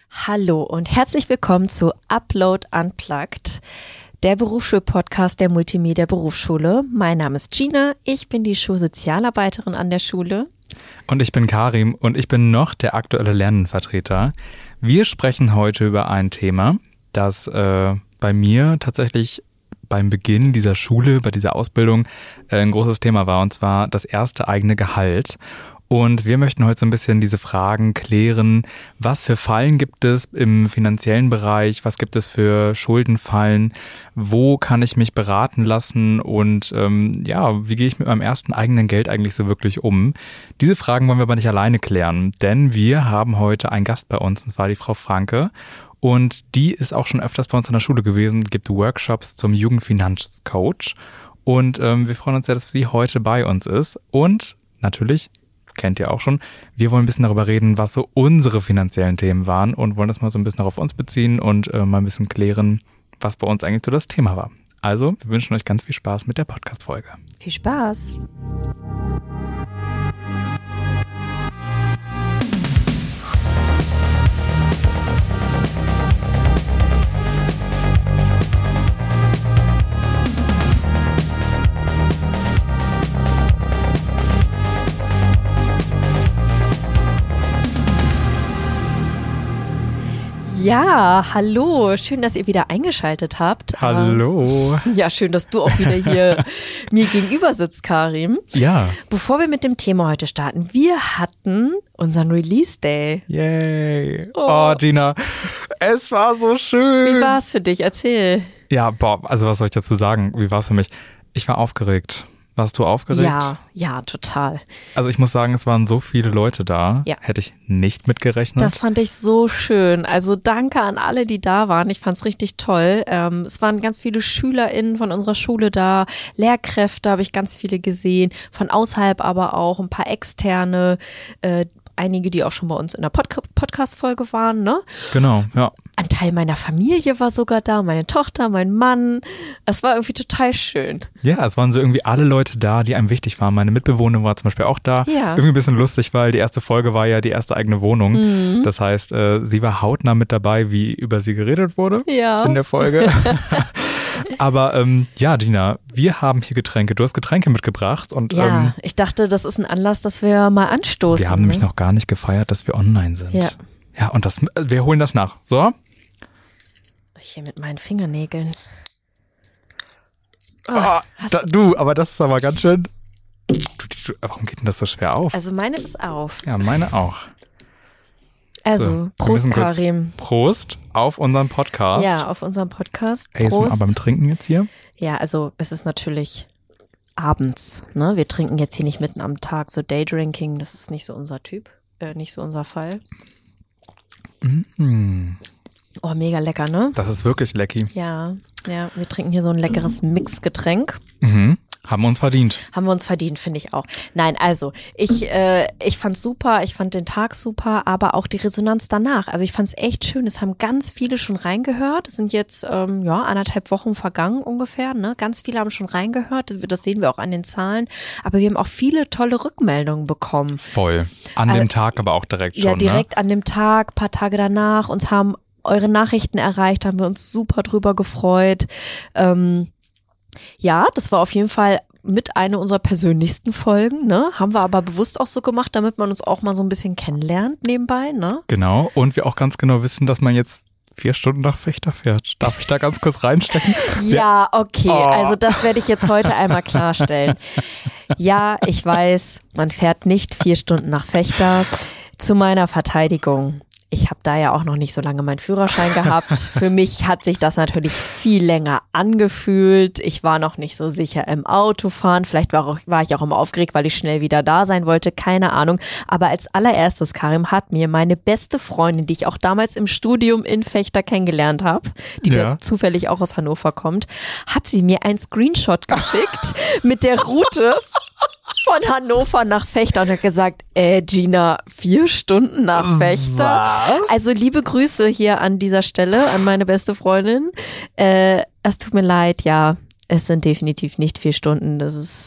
Hallo und herzlich willkommen zu Upload Unplugged, der Berufsschul-Podcast der Multimedia Berufsschule. Mein Name ist Gina, ich bin die Schulsozialarbeiterin an der Schule. Und ich bin Karim und ich bin noch der aktuelle Lernenvertreter. Wir sprechen heute über ein Thema, das bei mir tatsächlich beim Beginn dieser Schule, bei dieser Ausbildung ein großes Thema war, und zwar das erste eigene Gehalt. Und wir möchten heute so ein bisschen diese Fragen klären. Was für Fallen gibt es im finanziellen Bereich? Was gibt es für Schuldenfallen? Wo kann ich mich beraten lassen? Und wie gehe ich mit meinem ersten eigenen Geld eigentlich so wirklich um? Diese Fragen wollen wir aber nicht alleine klären, denn wir haben heute einen Gast bei uns, und zwar die Frau Franke. Und die ist auch schon öfters bei uns in der Schule gewesen, gibt Workshops zum Jugendfinanzcoach. Und wir freuen uns sehr, dass sie heute bei uns ist. Und natürlich, kennt ihr auch schon, wir wollen ein bisschen darüber reden, was so unsere finanziellen Themen waren und wollen das mal so ein bisschen auch auf uns beziehen und mal ein bisschen klären, was bei uns eigentlich so das Thema war. Also, wir wünschen euch ganz viel Spaß mit der Podcast-Folge. Viel Spaß! Ja, hallo, schön, dass ihr wieder eingeschaltet habt. Hallo. Ja, schön, dass du auch wieder hier mir gegenüber sitzt, Karim. Ja. Bevor wir mit dem Thema heute starten, wir hatten unseren Release Day. Yay. Oh, Gina, es war so schön. Wie war es für dich? Erzähl. Ja, also was soll ich dazu sagen? Wie war es für mich? Ich war aufgeregt. Warst du aufgeregt? Ja, total. Also ich muss sagen, es waren so viele Leute da. Ja. Hätte ich nicht mitgerechnet. Das fand ich so schön. Also danke an alle, die da waren. Ich fand's richtig toll. Es waren ganz viele SchülerInnen von unserer Schule da. Lehrkräfte habe ich ganz viele gesehen. Von außerhalb aber auch ein paar externe, einige, die auch schon bei uns in der Podcast-Folge waren, ne? Genau, ja. Ein Teil meiner Familie war sogar da, meine Tochter, mein Mann. Es war irgendwie total schön. Ja, es waren so irgendwie alle Leute da, die einem wichtig waren. Meine Mitbewohnerin war zum Beispiel auch da. Ja. Irgendwie ein bisschen lustig, weil die erste Folge war ja die erste eigene Wohnung. Mhm. Das heißt, sie war hautnah mit dabei, wie über sie geredet wurde in der Folge. Aber Gina, wir haben hier Getränke. Du hast Getränke mitgebracht. Und, ich dachte, das ist ein Anlass, dass wir mal anstoßen. Wir haben nämlich noch gar nicht gefeiert, dass wir online sind. Ja, und wir holen das nach. So? Hier mit meinen Fingernägeln. Aber das ist aber ganz schön. Warum geht denn das so schwer auf? Also meine ist auf. Ja, meine auch. Also, so, Prost, Karim. Prost auf unseren Podcast. Ja, auf unserem Podcast. Prost. ASMR beim Trinken jetzt hier. Ja, also es ist natürlich abends. Ne? Wir trinken jetzt hier nicht mitten am Tag, so Daydrinking, das ist nicht so unser Typ, nicht so unser Fall. Mm. Oh, mega lecker, ne? Das ist wirklich lecky. Ja, wir trinken hier so ein leckeres Mixgetränk. Mhm. Haben wir uns verdient. Haben wir uns verdient, finde ich auch. Nein, also ich fand's super, ich fand den Tag super, aber auch die Resonanz danach. Also ich fand's echt schön, es haben ganz viele schon reingehört. Es sind jetzt 1,5 Wochen vergangen ungefähr, ne? Ganz viele haben schon reingehört, das sehen wir auch an den Zahlen. Aber wir haben auch viele tolle Rückmeldungen bekommen. Voll. An dem Tag aber auch direkt schon, ja, direkt an dem Tag, paar Tage danach. Uns haben eure Nachrichten erreicht, haben wir uns super drüber gefreut. Ja, das war auf jeden Fall mit einer unserer persönlichsten Folgen, ne? Haben wir aber bewusst auch so gemacht, damit man uns auch mal so ein bisschen kennenlernt nebenbei, ne? Genau, und wir auch ganz genau wissen, dass man jetzt 4 Stunden nach Vechta fährt. Darf ich da ganz kurz reinstecken? Ja, okay, also das werde ich jetzt heute einmal klarstellen. Ja, ich weiß, man fährt nicht 4 Stunden nach Vechta. Zu meiner Verteidigung. Ich habe da ja auch noch nicht so lange meinen Führerschein gehabt. Für mich hat sich das natürlich viel länger angefühlt. Ich war noch nicht so sicher im Autofahren. Vielleicht war ich auch immer aufgeregt, weil ich schnell wieder da sein wollte. Keine Ahnung. Aber als allererstes, Karim, hat mir meine beste Freundin, die ich auch damals im Studium in Vechta kennengelernt habe, die da zufällig auch aus Hannover kommt, hat sie mir einen Screenshot geschickt mit der Route von Hannover nach Vechta und hat gesagt, Gina, 4 Stunden nach Vechta. Was? Also liebe Grüße hier an dieser Stelle an meine beste Freundin. Es tut mir leid, ja, es sind definitiv nicht 4 Stunden. Das ist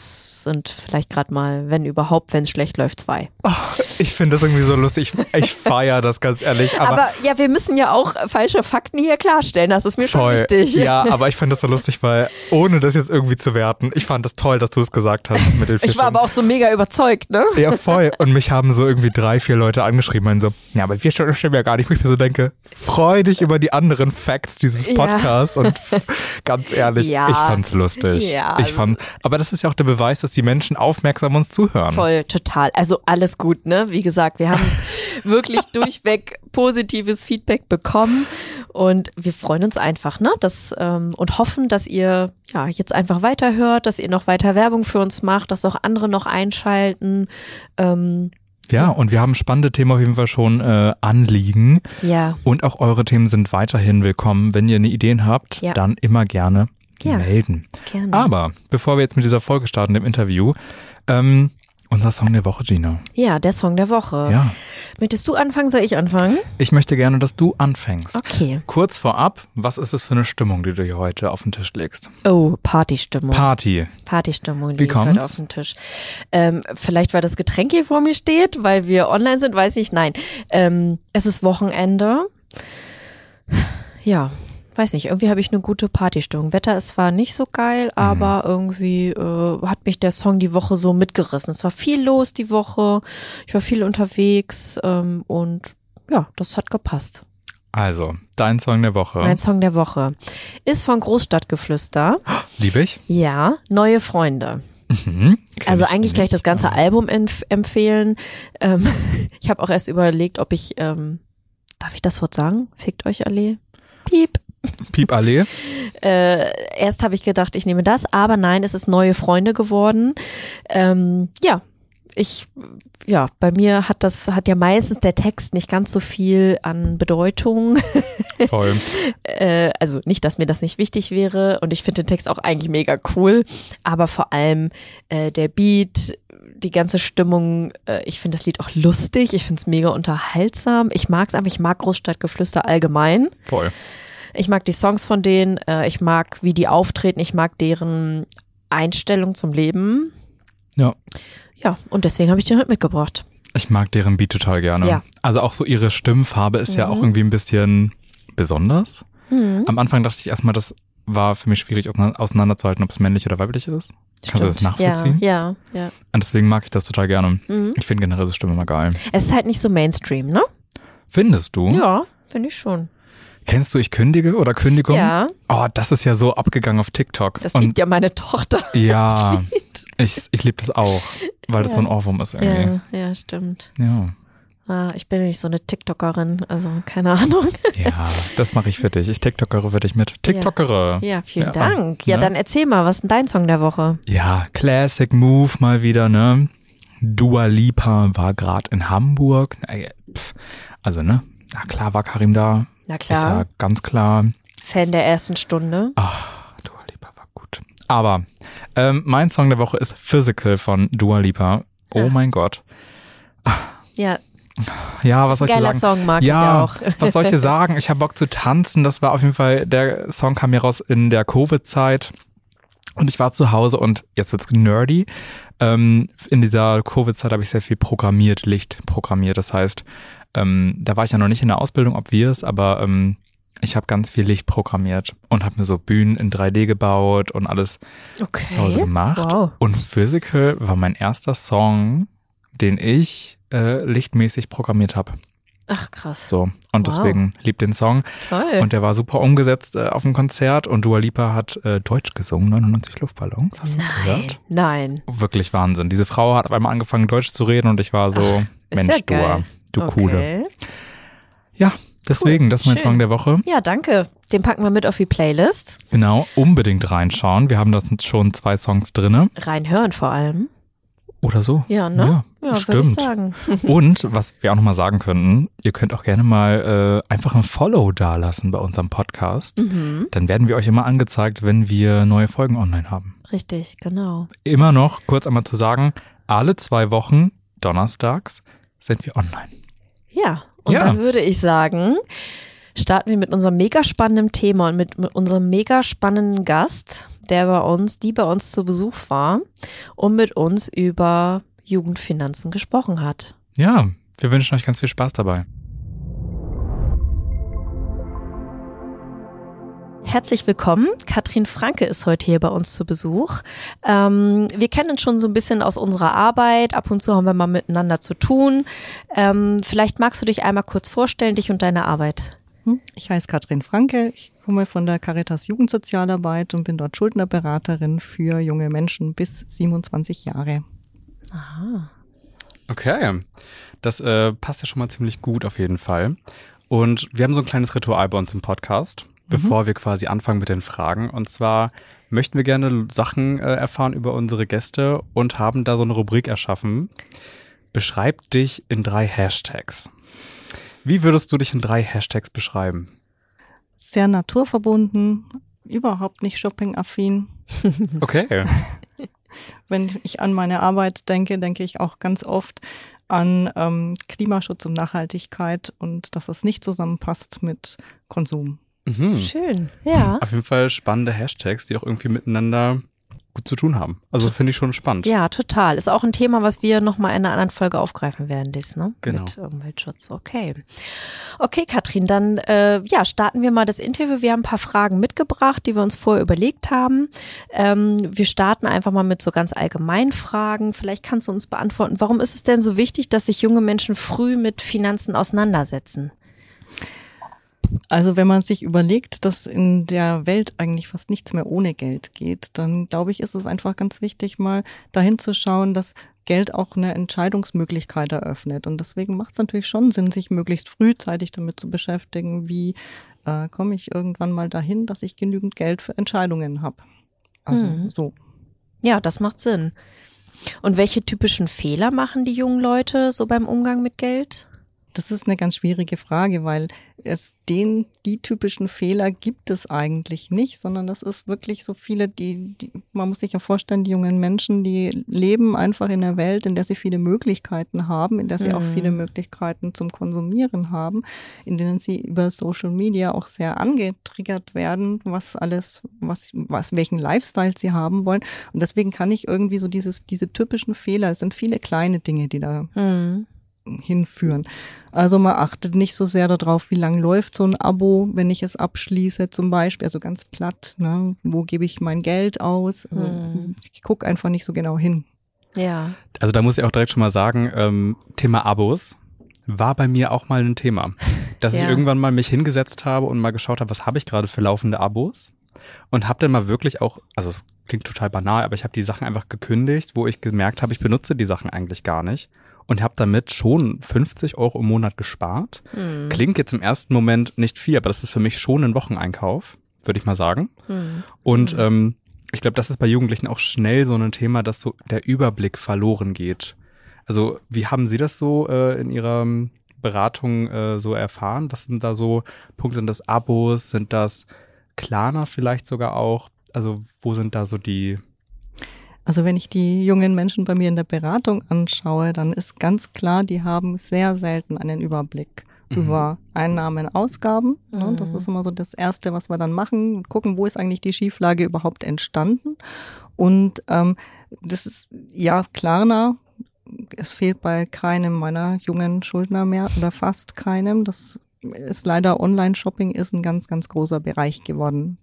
sind vielleicht gerade mal, wenn überhaupt, wenn es schlecht läuft, 2. Oh, ich finde das irgendwie so lustig. Ich feiere das ganz ehrlich. Aber ja, wir müssen ja auch falsche Fakten hier klarstellen. Das ist mir schon wichtig. Ja, aber ich finde das so lustig, weil ohne das jetzt irgendwie zu werten, ich fand das toll, dass du es gesagt hast mit den 4 Ich war aber auch so mega überzeugt, ne? Ja, voll. Und mich haben so irgendwie 3, 4 Leute angeschrieben und so, ja, aber 4 Stunden stimmen ja gar nicht. Wo ich mir so denke, freu dich über die anderen Facts dieses Podcasts und ganz ehrlich, ich fand's lustig. Ja, aber das ist ja auch der Beweis, dass die Menschen aufmerksam uns zuhören. Voll, total. Also alles gut, ne? Wie gesagt, wir haben wirklich durchweg positives Feedback bekommen und wir freuen uns einfach, ne? Und hoffen, dass ihr jetzt einfach weiterhört, dass ihr noch weiter Werbung für uns macht, dass auch andere noch einschalten. Ja, und wir haben spannende Themen auf jeden Fall schon anliegen. Ja. Und auch eure Themen sind weiterhin willkommen. Wenn ihr Ideen habt, dann immer gerne melden. Gerne. Aber bevor wir jetzt mit dieser Folge starten, dem Interview, unser Song der Woche, Gina. Ja, der Song der Woche. Ja. Möchtest du anfangen, soll ich anfangen? Ich möchte gerne, dass du anfängst. Okay. Kurz vorab, was ist es für eine Stimmung, die du hier heute auf den Tisch legst? Oh, Partystimmung. Wie Partystimmung liege ich kommt's? heute auf den Tisch. Vielleicht, weil das Getränk hier vor mir steht, weil wir online sind, weiß ich. Nein, es ist Wochenende. Ja, weiß nicht, irgendwie habe ich eine gute Partystimmung. Wetter ist zwar nicht so geil, aber irgendwie hat mich der Song die Woche so mitgerissen. Es war viel los die Woche, ich war viel unterwegs und ja, das hat gepasst. Also, dein Song der Woche. Mein Song der Woche ist von Großstadtgeflüster. Lieb ich. Ja, Neue Freunde. Also eigentlich kann ich das ganze Album empfehlen. Ich habe auch erst überlegt, ob ich, darf ich das Wort sagen? Fickt euch alle? Piep. Piep-Allee. Erst habe ich gedacht, ich nehme das, aber nein, es ist Neue Freunde geworden. Bei mir hat ja meistens der Text nicht ganz so viel an Bedeutung. Voll. Also nicht, dass mir das nicht wichtig wäre und ich finde den Text auch eigentlich mega cool, aber vor allem der Beat, die ganze Stimmung, ich finde das Lied auch lustig, ich finde es mega unterhaltsam. Ich mag es einfach, ich mag Großstadtgeflüster allgemein. Voll. Ich mag die Songs von denen, ich mag, wie die auftreten, ich mag deren Einstellung zum Leben. Ja. Ja, und deswegen habe ich den heute mitgebracht. Ich mag deren Beat total gerne. Ja. Also auch so ihre Stimmfarbe ist ja auch irgendwie ein bisschen besonders. Am Anfang dachte ich erstmal, das war für mich schwierig auseinanderzuhalten, ob es männlich oder weiblich ist. Kannst du das nachvollziehen? Ja. Und deswegen mag ich das total gerne. Ich finde generell so Stimme immer geil. Es ist halt nicht so Mainstream, ne? Findest du? Ja, finde ich schon. Kennst du Ich kündige oder Kündigung? Ja. Oh, das ist ja so abgegangen auf TikTok. Das liebt ja meine Tochter. Ja, ich liebe das auch, weil das so ein Ohrwurm ist irgendwie. Ja, stimmt. Ja. Ich bin nicht so eine TikTokerin, also keine Ahnung. Ja, das mache ich für dich. Ich TikTokere für dich mit. TikTokere. Ja, vielen Dank. Ja, dann erzähl mal, was ist denn dein Song der Woche? Ja, Classic Move mal wieder, ne? Dua Lipa war gerade in Hamburg. Also, ne? Na klar war Karim da. Na klar. Ist ja ganz klar. Fan der ersten Stunde. Ach, Dua Lipa war gut. Aber mein Song der Woche ist Physical von Dua Lipa. Oh mein Gott. Ja. Ja, was soll ich dir sagen? Geiler Song, mag ich auch. Was soll ich dir sagen? Ich habe Bock zu tanzen. Das war auf jeden Fall, der Song kam mir raus in der Covid-Zeit. Und ich war zu Hause und jetzt wird's nerdy. In dieser Covid-Zeit habe ich sehr viel Licht programmiert. Das heißt, da war ich ja noch nicht in der Ausbildung, obvious, aber ich habe ganz viel Licht programmiert und habe mir so Bühnen in 3D gebaut und alles zu Hause gemacht. Wow. Und Physical war mein erster Song, den ich lichtmäßig programmiert habe. Ach krass. So, und deswegen lieb den Song. Toll. Und der war super umgesetzt auf dem Konzert und Dua Lipa hat Deutsch gesungen, 99 Luftballons. Hast du es gehört? Nein. Wirklich Wahnsinn. Diese Frau hat auf einmal angefangen Deutsch zu reden und ich war so, Mensch, ja du okay. Coole. Ja, deswegen, das ist mein Schön. Song der Woche. Ja, danke. Den packen wir mit auf die Playlist. Genau, unbedingt reinschauen. Wir haben da schon 2 Songs drinne. Reinhören vor allem. Oder so. Ja, ne? Ja, stimmt. würde ich sagen. Und, was wir auch nochmal sagen könnten, ihr könnt auch gerne mal einfach ein Follow dalassen bei unserem Podcast. Dann werden wir euch immer angezeigt, wenn wir neue Folgen online haben. Richtig, genau. Immer noch, kurz einmal zu sagen, alle 2 Wochen, donnerstags, sind wir online. Ja, und dann würde ich sagen, starten wir mit unserem mega spannenden Thema und mit unserem mega spannenden Gast. die bei uns zu Besuch war und mit uns über Jugendfinanzen gesprochen hat. Ja, wir wünschen euch ganz viel Spaß dabei. Herzlich willkommen. Katrin Franke ist heute hier bei uns zu Besuch. Wir kennen uns schon so ein bisschen aus unserer Arbeit. Ab und zu haben wir mal miteinander zu tun. Vielleicht magst du dich einmal kurz vorstellen, dich und deine Arbeit. Ich heiße Katrin Franke. Ich komme von der Caritas Jugendsozialarbeit und bin dort Schuldnerberaterin für junge Menschen bis 27 Jahre. Aha. Okay, das passt ja schon mal ziemlich gut auf jeden Fall. Und wir haben so ein kleines Ritual bei uns im Podcast, bevor wir quasi anfangen mit den Fragen. Und zwar möchten wir gerne Sachen erfahren über unsere Gäste und haben da so eine Rubrik erschaffen. Beschreib dich in 3 Hashtags. Wie würdest du dich in 3 Hashtags beschreiben? Sehr naturverbunden, überhaupt nicht shopping-affin. Okay. Wenn ich an meine Arbeit denke, denke ich auch ganz oft an Klimaschutz und Nachhaltigkeit und dass das nicht zusammenpasst mit Konsum. Schön, ja. Auf jeden Fall spannende Hashtags, die auch irgendwie miteinander gut zu tun haben. Also finde ich schon spannend. Ja, total. Ist auch ein Thema, was wir nochmal in einer anderen Folge aufgreifen werden, ne? Genau. Mit Umweltschutz. Okay, Katrin, dann starten wir mal das Interview. Wir haben ein paar Fragen mitgebracht, die wir uns vorher überlegt haben. Wir starten einfach mal mit so ganz allgemeinen Fragen. Vielleicht kannst du uns beantworten, warum ist es denn so wichtig, dass sich junge Menschen früh mit Finanzen auseinandersetzen? Also wenn man sich überlegt, dass in der Welt eigentlich fast nichts mehr ohne Geld geht, dann glaube ich, ist es einfach ganz wichtig, mal dahin zu schauen, dass Geld auch eine Entscheidungsmöglichkeit eröffnet. Und deswegen macht es natürlich schon Sinn, sich möglichst frühzeitig damit zu beschäftigen, wie komme ich irgendwann mal dahin, dass ich genügend Geld für Entscheidungen habe. Also so. Ja, das macht Sinn. Und welche typischen Fehler machen die jungen Leute so beim Umgang mit Geld? Das ist eine ganz schwierige Frage, weil die typischen Fehler gibt es eigentlich nicht, sondern das ist wirklich so viele, man muss sich ja vorstellen, die jungen Menschen, die leben einfach in einer Welt, in der sie viele Möglichkeiten haben, in der sie auch viele Möglichkeiten zum Konsumieren haben, in denen sie über Social Media auch sehr angetriggert werden, welchen Lifestyle sie haben wollen. Und deswegen kann ich irgendwie so diese typischen Fehler, es sind viele kleine Dinge, die da hinführen. Also man achtet nicht so sehr darauf, wie lang läuft so ein Abo, wenn ich es abschließe zum Beispiel, also ganz platt, ne? Wo gebe ich mein Geld aus? Also ich gucke einfach nicht so genau hin. Ja. Also da muss ich auch direkt schon mal sagen, Thema Abos war bei mir auch mal ein Thema. Dass ich irgendwann mal mich hingesetzt habe und mal geschaut habe, was habe ich gerade für laufende Abos? Und habe dann mal wirklich auch, also es klingt total banal, aber ich habe die Sachen einfach gekündigt, wo ich gemerkt habe, ich benutze die Sachen eigentlich gar nicht. Und habe damit schon 50 € im Monat gespart. Klingt jetzt im ersten Moment nicht viel, aber das ist für mich schon ein Wocheneinkauf, würde ich mal sagen. Und ich glaube, das ist bei Jugendlichen auch schnell so ein Thema, dass so der Überblick verloren geht. Also wie haben Sie das so in Ihrer Beratung so erfahren? Was sind da so Punkte? Sind das Abos? Sind das Klarna vielleicht sogar auch? Also wo sind da so die... Also wenn ich die jungen Menschen bei mir in der Beratung anschaue, dann ist ganz klar, die haben sehr selten einen Überblick über Einnahmen, Ausgaben. Ne? Das ist immer so das Erste, was wir dann machen, gucken, wo ist eigentlich die Schieflage überhaupt entstanden. Und das ist ja Klarna. Es fehlt bei keinem meiner jungen Schuldner mehr oder fast keinem. Das ist leider Online-Shopping ist ein ganz, ganz großer Bereich geworden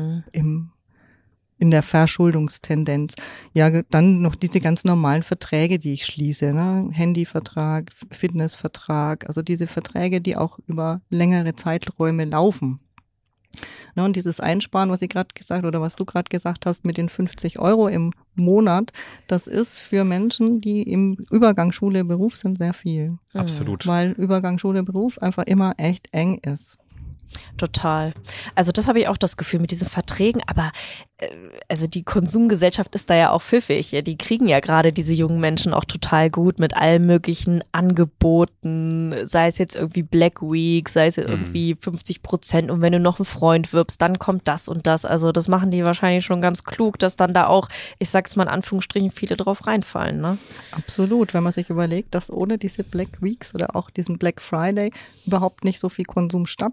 in der Verschuldungstendenz. Ja, dann noch diese ganz normalen Verträge, die ich schließe, ne? Handyvertrag, Fitnessvertrag, also diese Verträge, die auch über längere Zeiträume laufen. Ne, und dieses Einsparen, was ich gerade gesagt oder was du gerade gesagt hast, mit den 50 € im Monat, das ist für Menschen, die im Übergang Schule, Beruf sind, sehr viel. Absolut. Weil Übergang Schule, Beruf einfach immer echt eng ist. Total. Also das habe ich auch das Gefühl mit diesen Verträgen, aber also die Konsumgesellschaft ist da ja auch pfiffig. Ja, die kriegen ja gerade diese jungen Menschen auch total gut mit allen möglichen Angeboten, sei es jetzt irgendwie Black Week, sei es jetzt irgendwie 50% und wenn du noch einen Freund wirbst, dann kommt das und das. Also das machen die wahrscheinlich schon ganz klug, dass dann da auch, ich sag's mal in Anführungsstrichen, viele drauf reinfallen, ne? Absolut, wenn man sich überlegt, dass ohne diese Black Weeks oder auch diesen Black Friday überhaupt nicht so viel Konsum stattfinden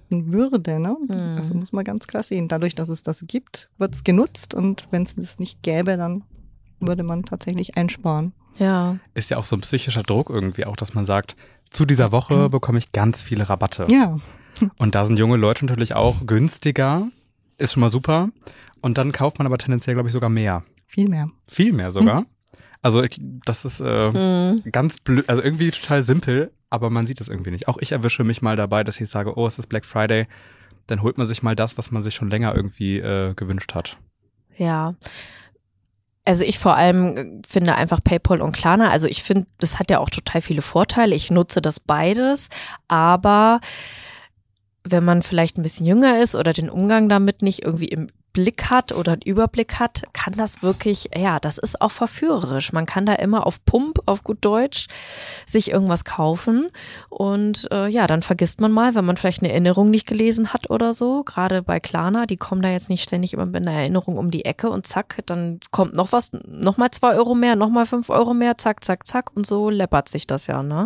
stattfinden würde. Ne? Also muss man ganz klar sehen. Dadurch, dass es das gibt, wird es genutzt und wenn es das nicht gäbe, dann würde man tatsächlich einsparen. Ja. Ist ja auch so ein psychischer Druck irgendwie auch, dass man sagt, zu dieser Woche bekomme ich ganz viele Rabatte. Ja. Und da sind junge Leute natürlich auch günstiger, ist schon mal super. Und dann kauft man aber tendenziell, glaube ich, sogar mehr. Viel mehr. Viel mehr sogar. Also das ist ganz blöd, also irgendwie total simpel, aber man sieht das irgendwie nicht. Auch ich erwische mich mal dabei, dass ich sage, oh, es ist Black Friday, dann holt man sich mal das, was man sich schon länger irgendwie gewünscht hat. Ja. Also ich vor allem finde einfach PayPal und Klarna, also ich finde, das hat ja auch total viele Vorteile. Ich nutze das beides, aber wenn man vielleicht ein bisschen jünger ist oder den Umgang damit nicht irgendwie im Blick hat oder einen Überblick hat, kann das wirklich, ja, das ist auch verführerisch. Man kann da immer auf Pump, auf gut Deutsch, sich irgendwas kaufen und ja, dann vergisst man mal, wenn man vielleicht eine Erinnerung nicht gelesen hat oder so. Gerade bei Klarna, die kommen da jetzt nicht ständig immer mit einer Erinnerung um die Ecke und zack, dann kommt noch was, nochmal 2 Euro mehr, nochmal 5 Euro mehr, zack, zack, zack und so läppert sich das ja, ne?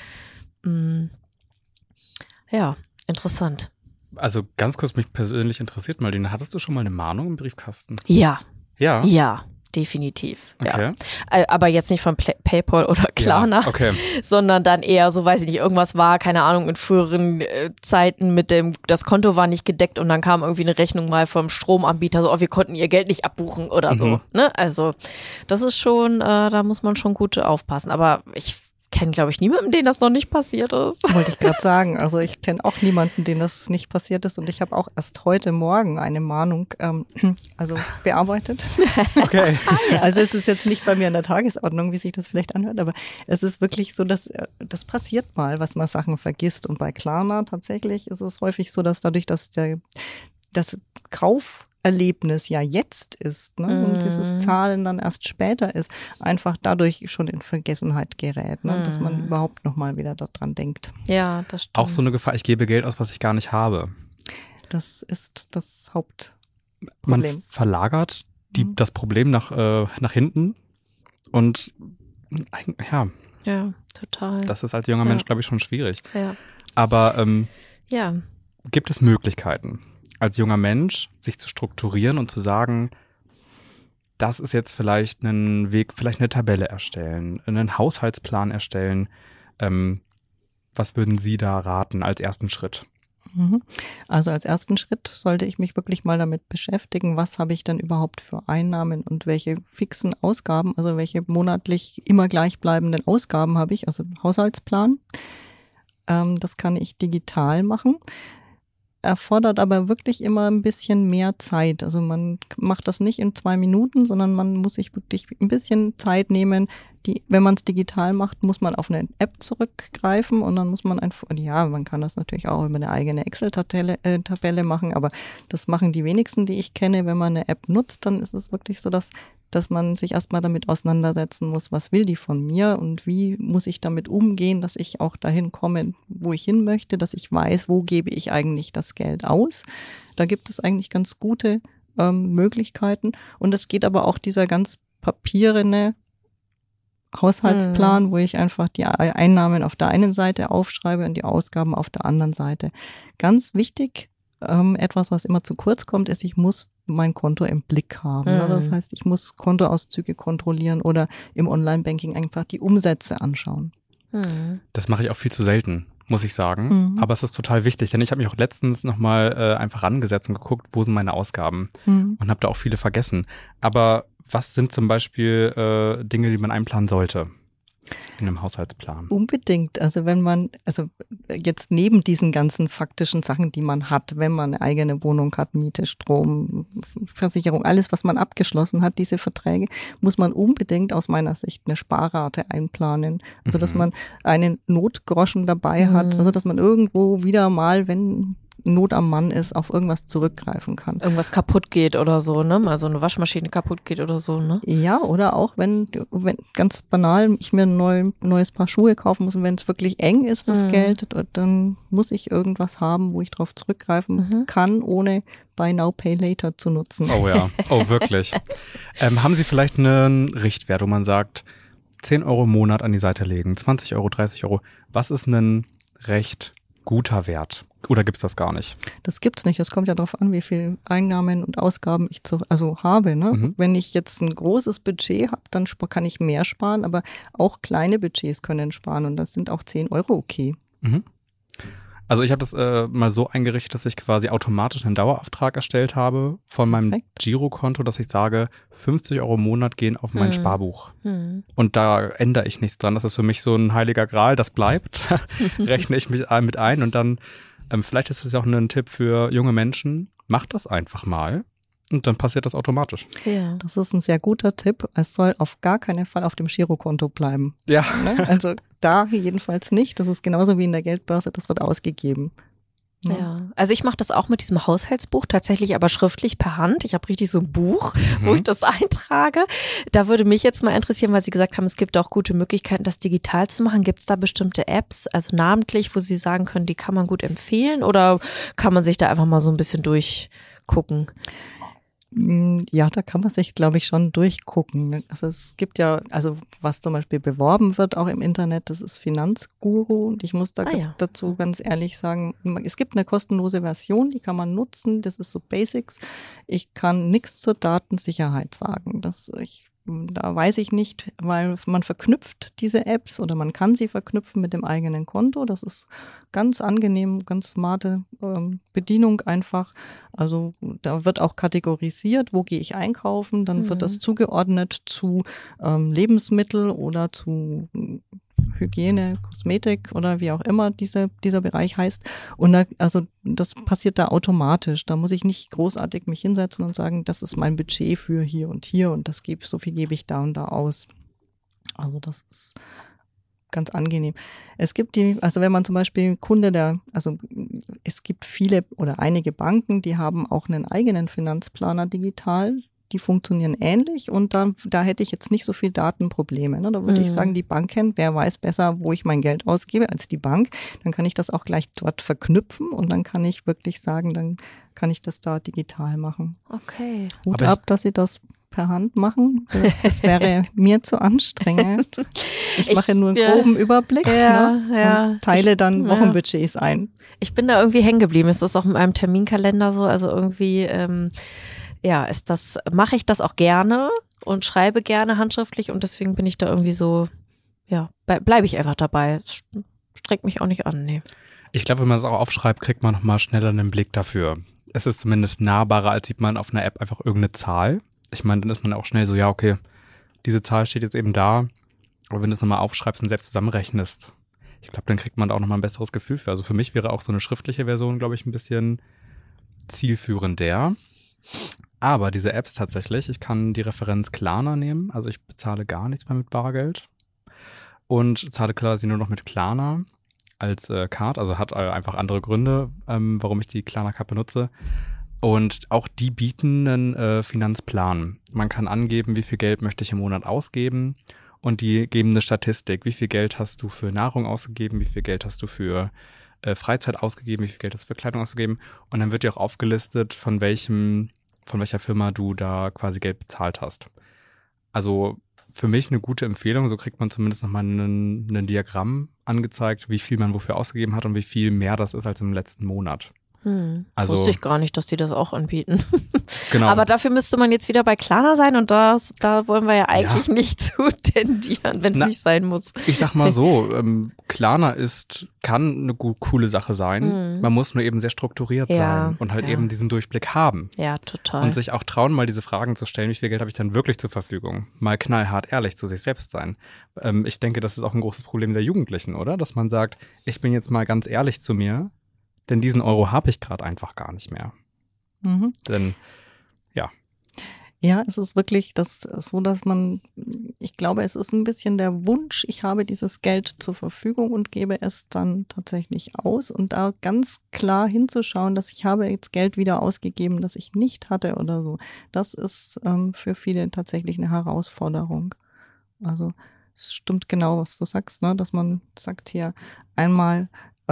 Ja, interessant. Also ganz kurz, mich persönlich interessiert, Marlene, hattest du schon mal eine Mahnung im Briefkasten? Ja. Ja? Ja, definitiv. Okay. Ja. Aber jetzt nicht von PayPal oder Klarna, Ja, okay. sondern dann eher so, weiß ich nicht, irgendwas war, keine Ahnung, in früheren Zeiten mit das Konto war nicht gedeckt und dann kam irgendwie eine Rechnung mal vom Stromanbieter, so, oh, wir konnten ihr Geld nicht abbuchen oder so. Ne? Also das ist schon, da muss man schon gut aufpassen. Aber ich kenne, glaube ich, niemanden, denen das noch nicht passiert ist. Wollte ich gerade sagen. Also ich kenne auch niemanden, denen das nicht passiert ist und ich habe auch erst heute Morgen eine Mahnung bearbeitet. Okay. Also es ist jetzt nicht bei mir in der Tagesordnung, wie sich das vielleicht anhört, aber es ist wirklich so, dass das passiert mal, was man Sachen vergisst. Und bei Klarna tatsächlich ist es häufig so, dass dadurch, dass das Kauferlebnis ja jetzt ist, ne, und dieses Zahlen dann erst später ist, einfach dadurch schon in Vergessenheit gerät, ne, dass man überhaupt nochmal wieder daran denkt. Ja, das stimmt. Auch so eine Gefahr, ich gebe Geld aus, was ich gar nicht habe. Das ist das Hauptproblem. Man verlagert das Problem nach hinten und ja, total. Das ist als junger Mensch, glaube ich, schon schwierig. Ja. Aber ja. Gibt es Möglichkeiten, als junger Mensch sich zu strukturieren und zu sagen, das ist jetzt vielleicht ein Weg, vielleicht eine Tabelle erstellen, einen Haushaltsplan erstellen. Was würden Sie da raten als ersten Schritt? Also als ersten Schritt sollte ich mich wirklich mal damit beschäftigen, was habe ich denn überhaupt für Einnahmen und welche fixen Ausgaben, also welche monatlich immer gleichbleibenden Ausgaben habe ich, also Haushaltsplan. Das kann ich digital machen. Erfordert aber wirklich immer ein bisschen mehr Zeit. Also man macht das nicht in 2 Minuten, sondern man muss sich wirklich ein bisschen Zeit nehmen. Wenn man es digital macht, muss man auf eine App zurückgreifen und dann muss man einfach, ja, man kann das natürlich auch über eine eigene Excel-Tabelle machen, aber das machen die wenigsten, die ich kenne. Wenn man eine App nutzt, dann ist es wirklich so, dass man sich erstmal damit auseinandersetzen muss, was will die von mir und wie muss ich damit umgehen, dass ich auch dahin komme, wo ich hin möchte, dass ich weiß, wo gebe ich eigentlich das Geld aus. Da gibt es eigentlich ganz gute Möglichkeiten und es geht aber auch dieser ganz papierene Haushaltsplan, wo ich einfach die Einnahmen auf der einen Seite aufschreibe und die Ausgaben auf der anderen Seite. Ganz wichtig, etwas, was immer zu kurz kommt, ist, ich muss mein Konto im Blick haben. Das heißt, ich muss Kontoauszüge kontrollieren oder im Online-Banking einfach die Umsätze anschauen. Das mache ich auch viel zu selten, muss ich sagen. Aber es ist total wichtig, denn ich habe mich auch letztens nochmal einfach rangesetzt und geguckt, wo sind meine Ausgaben und habe da auch viele vergessen. Aber was sind zum Beispiel Dinge, die man einplanen sollte in einem Haushaltsplan? Unbedingt. Also jetzt neben diesen ganzen faktischen Sachen, die man hat, wenn man eine eigene Wohnung hat, Miete, Strom, Versicherung, alles, was man abgeschlossen hat, diese Verträge, muss man unbedingt aus meiner Sicht eine Sparrate einplanen. Also dass man einen Notgroschen dabei hat, also dass man irgendwo wieder mal, wenn Not am Mann ist, auf irgendwas zurückgreifen kann. Irgendwas kaputt geht oder so, ne? Mal so eine Waschmaschine kaputt geht oder so, ne? Ja, oder auch wenn ganz banal ich mir ein neues Paar Schuhe kaufen muss und wenn es wirklich eng ist, das Geld, dann muss ich irgendwas haben, wo ich drauf zurückgreifen kann, ohne Buy Now, Pay Later zu nutzen. Oh ja, oh wirklich. Haben Sie vielleicht einen Richtwert, wo man sagt, 10 Euro im Monat an die Seite legen, 20 Euro, 30 Euro. Was ist ein recht guter Wert? Oder gibt's das gar nicht? Das gibt's nicht. Es kommt ja darauf an, wie viel Einnahmen und Ausgaben ich habe. Ne? Wenn ich jetzt ein großes Budget habe, dann kann ich mehr sparen, aber auch kleine Budgets können sparen und das sind auch 10 Euro okay. Mhm. Also ich habe das mal so eingerichtet, dass ich quasi automatisch einen Dauerauftrag erstellt habe von meinem Girokonto, dass ich sage, 50 Euro im Monat gehen auf mein Sparbuch. Und da ändere ich nichts dran. Das ist für mich so ein heiliger Gral, das bleibt. Rechne ich mich mit ein und dann, vielleicht ist das ja auch ein Tipp für junge Menschen, macht das einfach mal. Und dann passiert das automatisch. Ja. Das ist ein sehr guter Tipp. Es soll auf gar keinen Fall auf dem Girokonto bleiben. Ja. Ne? Also da jedenfalls nicht. Das ist genauso wie in der Geldbörse, das wird ausgegeben. Ja, also ich mache das auch mit diesem Haushaltsbuch, tatsächlich aber schriftlich per Hand. Ich habe richtig so ein Buch, wo ich das eintrage. Da würde mich jetzt mal interessieren, weil Sie gesagt haben, es gibt auch gute Möglichkeiten, das digital zu machen. Gibt es da bestimmte Apps, also namentlich, wo Sie sagen können, die kann man gut empfehlen oder kann man sich da einfach mal so ein bisschen durchgucken? Ja, da kann man sich, glaube ich, schon durchgucken. Also es gibt ja, also was zum Beispiel beworben wird auch im Internet, das ist Finanzguru. Und ich muss da dazu ganz ehrlich sagen, es gibt eine kostenlose Version, die kann man nutzen. Das ist so Basics. Ich kann nichts zur Datensicherheit sagen. Da weiß ich nicht, weil man verknüpft diese Apps oder man kann sie verknüpfen mit dem eigenen Konto. Das ist ganz angenehm, ganz smarte Bedienung einfach. Also da wird auch kategorisiert, wo gehe ich einkaufen. Dann wird das zugeordnet zu Lebensmittel oder zu Hygiene, Kosmetik oder wie auch immer dieser Bereich heißt. Und das passiert da automatisch. Da muss ich nicht großartig mich hinsetzen und sagen, das ist mein Budget für hier und so viel gebe ich da und da aus. Also das ist ganz angenehm. Es gibt wenn man zum Beispiel es gibt viele oder einige Banken, die haben auch einen eigenen Finanzplaner digital. Die funktionieren ähnlich und da hätte ich jetzt nicht so viel Datenprobleme. Ne? Da würde ich sagen, die Banken, wer weiß besser, wo ich mein Geld ausgebe als die Bank. Dann kann ich das auch gleich dort verknüpfen und dann kann ich wirklich sagen, dann kann ich das da digital machen. Okay. Hut ab, dass Sie das per Hand machen. Das wäre mir zu anstrengend. Ich mache nur einen groben Überblick und teile dann Wochenbudgets ein. Ich bin da irgendwie hängen geblieben. Es ist auch mit meinem Terminkalender so, also irgendwie mache ich das auch gerne und schreibe gerne handschriftlich und deswegen bin ich da irgendwie so, bleibe ich einfach dabei. Es strengt mich auch nicht an, nee. Ich glaube, wenn man es auch aufschreibt, kriegt man nochmal schneller einen Blick dafür. Es ist zumindest nahbarer, als sieht man auf einer App einfach irgendeine Zahl. Ich meine, dann ist man auch schnell so, ja, okay, diese Zahl steht jetzt eben da, aber wenn du es nochmal aufschreibst und selbst zusammenrechnest, ich glaube, dann kriegt man da auch nochmal ein besseres Gefühl für. Also für mich wäre auch so eine schriftliche Version, glaube ich, ein bisschen zielführender. Aber diese Apps tatsächlich, ich kann die Referenz Klarna nehmen, also ich bezahle gar nichts mehr mit Bargeld und zahle quasi nur noch mit Klarna als Card, also hat einfach andere Gründe, warum ich die Klarna-Card benutze. Und auch die bieten einen Finanzplan. Man kann angeben, wie viel Geld möchte ich im Monat ausgeben und die geben eine Statistik. Wie viel Geld hast du für Nahrung ausgegeben, wie viel Geld hast du für Freizeit ausgegeben, wie viel Geld hast du für Kleidung ausgegeben und dann wird dir auch aufgelistet, von welcher Firma du da quasi Geld bezahlt hast. Also für mich eine gute Empfehlung, so kriegt man zumindest nochmal ein Diagramm angezeigt, wie viel man wofür ausgegeben hat und wie viel mehr das ist als im letzten Monat. Also, wusste ich gar nicht, dass die das auch anbieten. Genau. Aber dafür müsste man jetzt wieder bei Klarna sein und da wollen wir ja eigentlich nicht zu tendieren, wenn es nicht sein muss. Ich sag mal so, Klarna kann eine coole Sache sein. Man muss nur eben sehr strukturiert sein und halt eben diesen Durchblick haben. Ja, total. Und sich auch trauen, mal diese Fragen zu stellen, wie viel Geld habe ich dann wirklich zur Verfügung? Mal knallhart ehrlich zu sich selbst sein. Ich denke, das ist auch ein großes Problem der Jugendlichen, oder? Dass man sagt, ich bin jetzt mal ganz ehrlich zu mir, denn diesen Euro habe ich gerade einfach gar nicht mehr. Denn, Ja, es ist wirklich so, dass ich glaube, es ist ein bisschen der Wunsch, ich habe dieses Geld zur Verfügung und gebe es dann tatsächlich aus und da ganz klar hinzuschauen, dass ich habe jetzt Geld wieder ausgegeben, das ich nicht hatte oder so. Das ist für viele tatsächlich eine Herausforderung. Also es stimmt genau, was du sagst, ne? Dass man sagt hier einmal,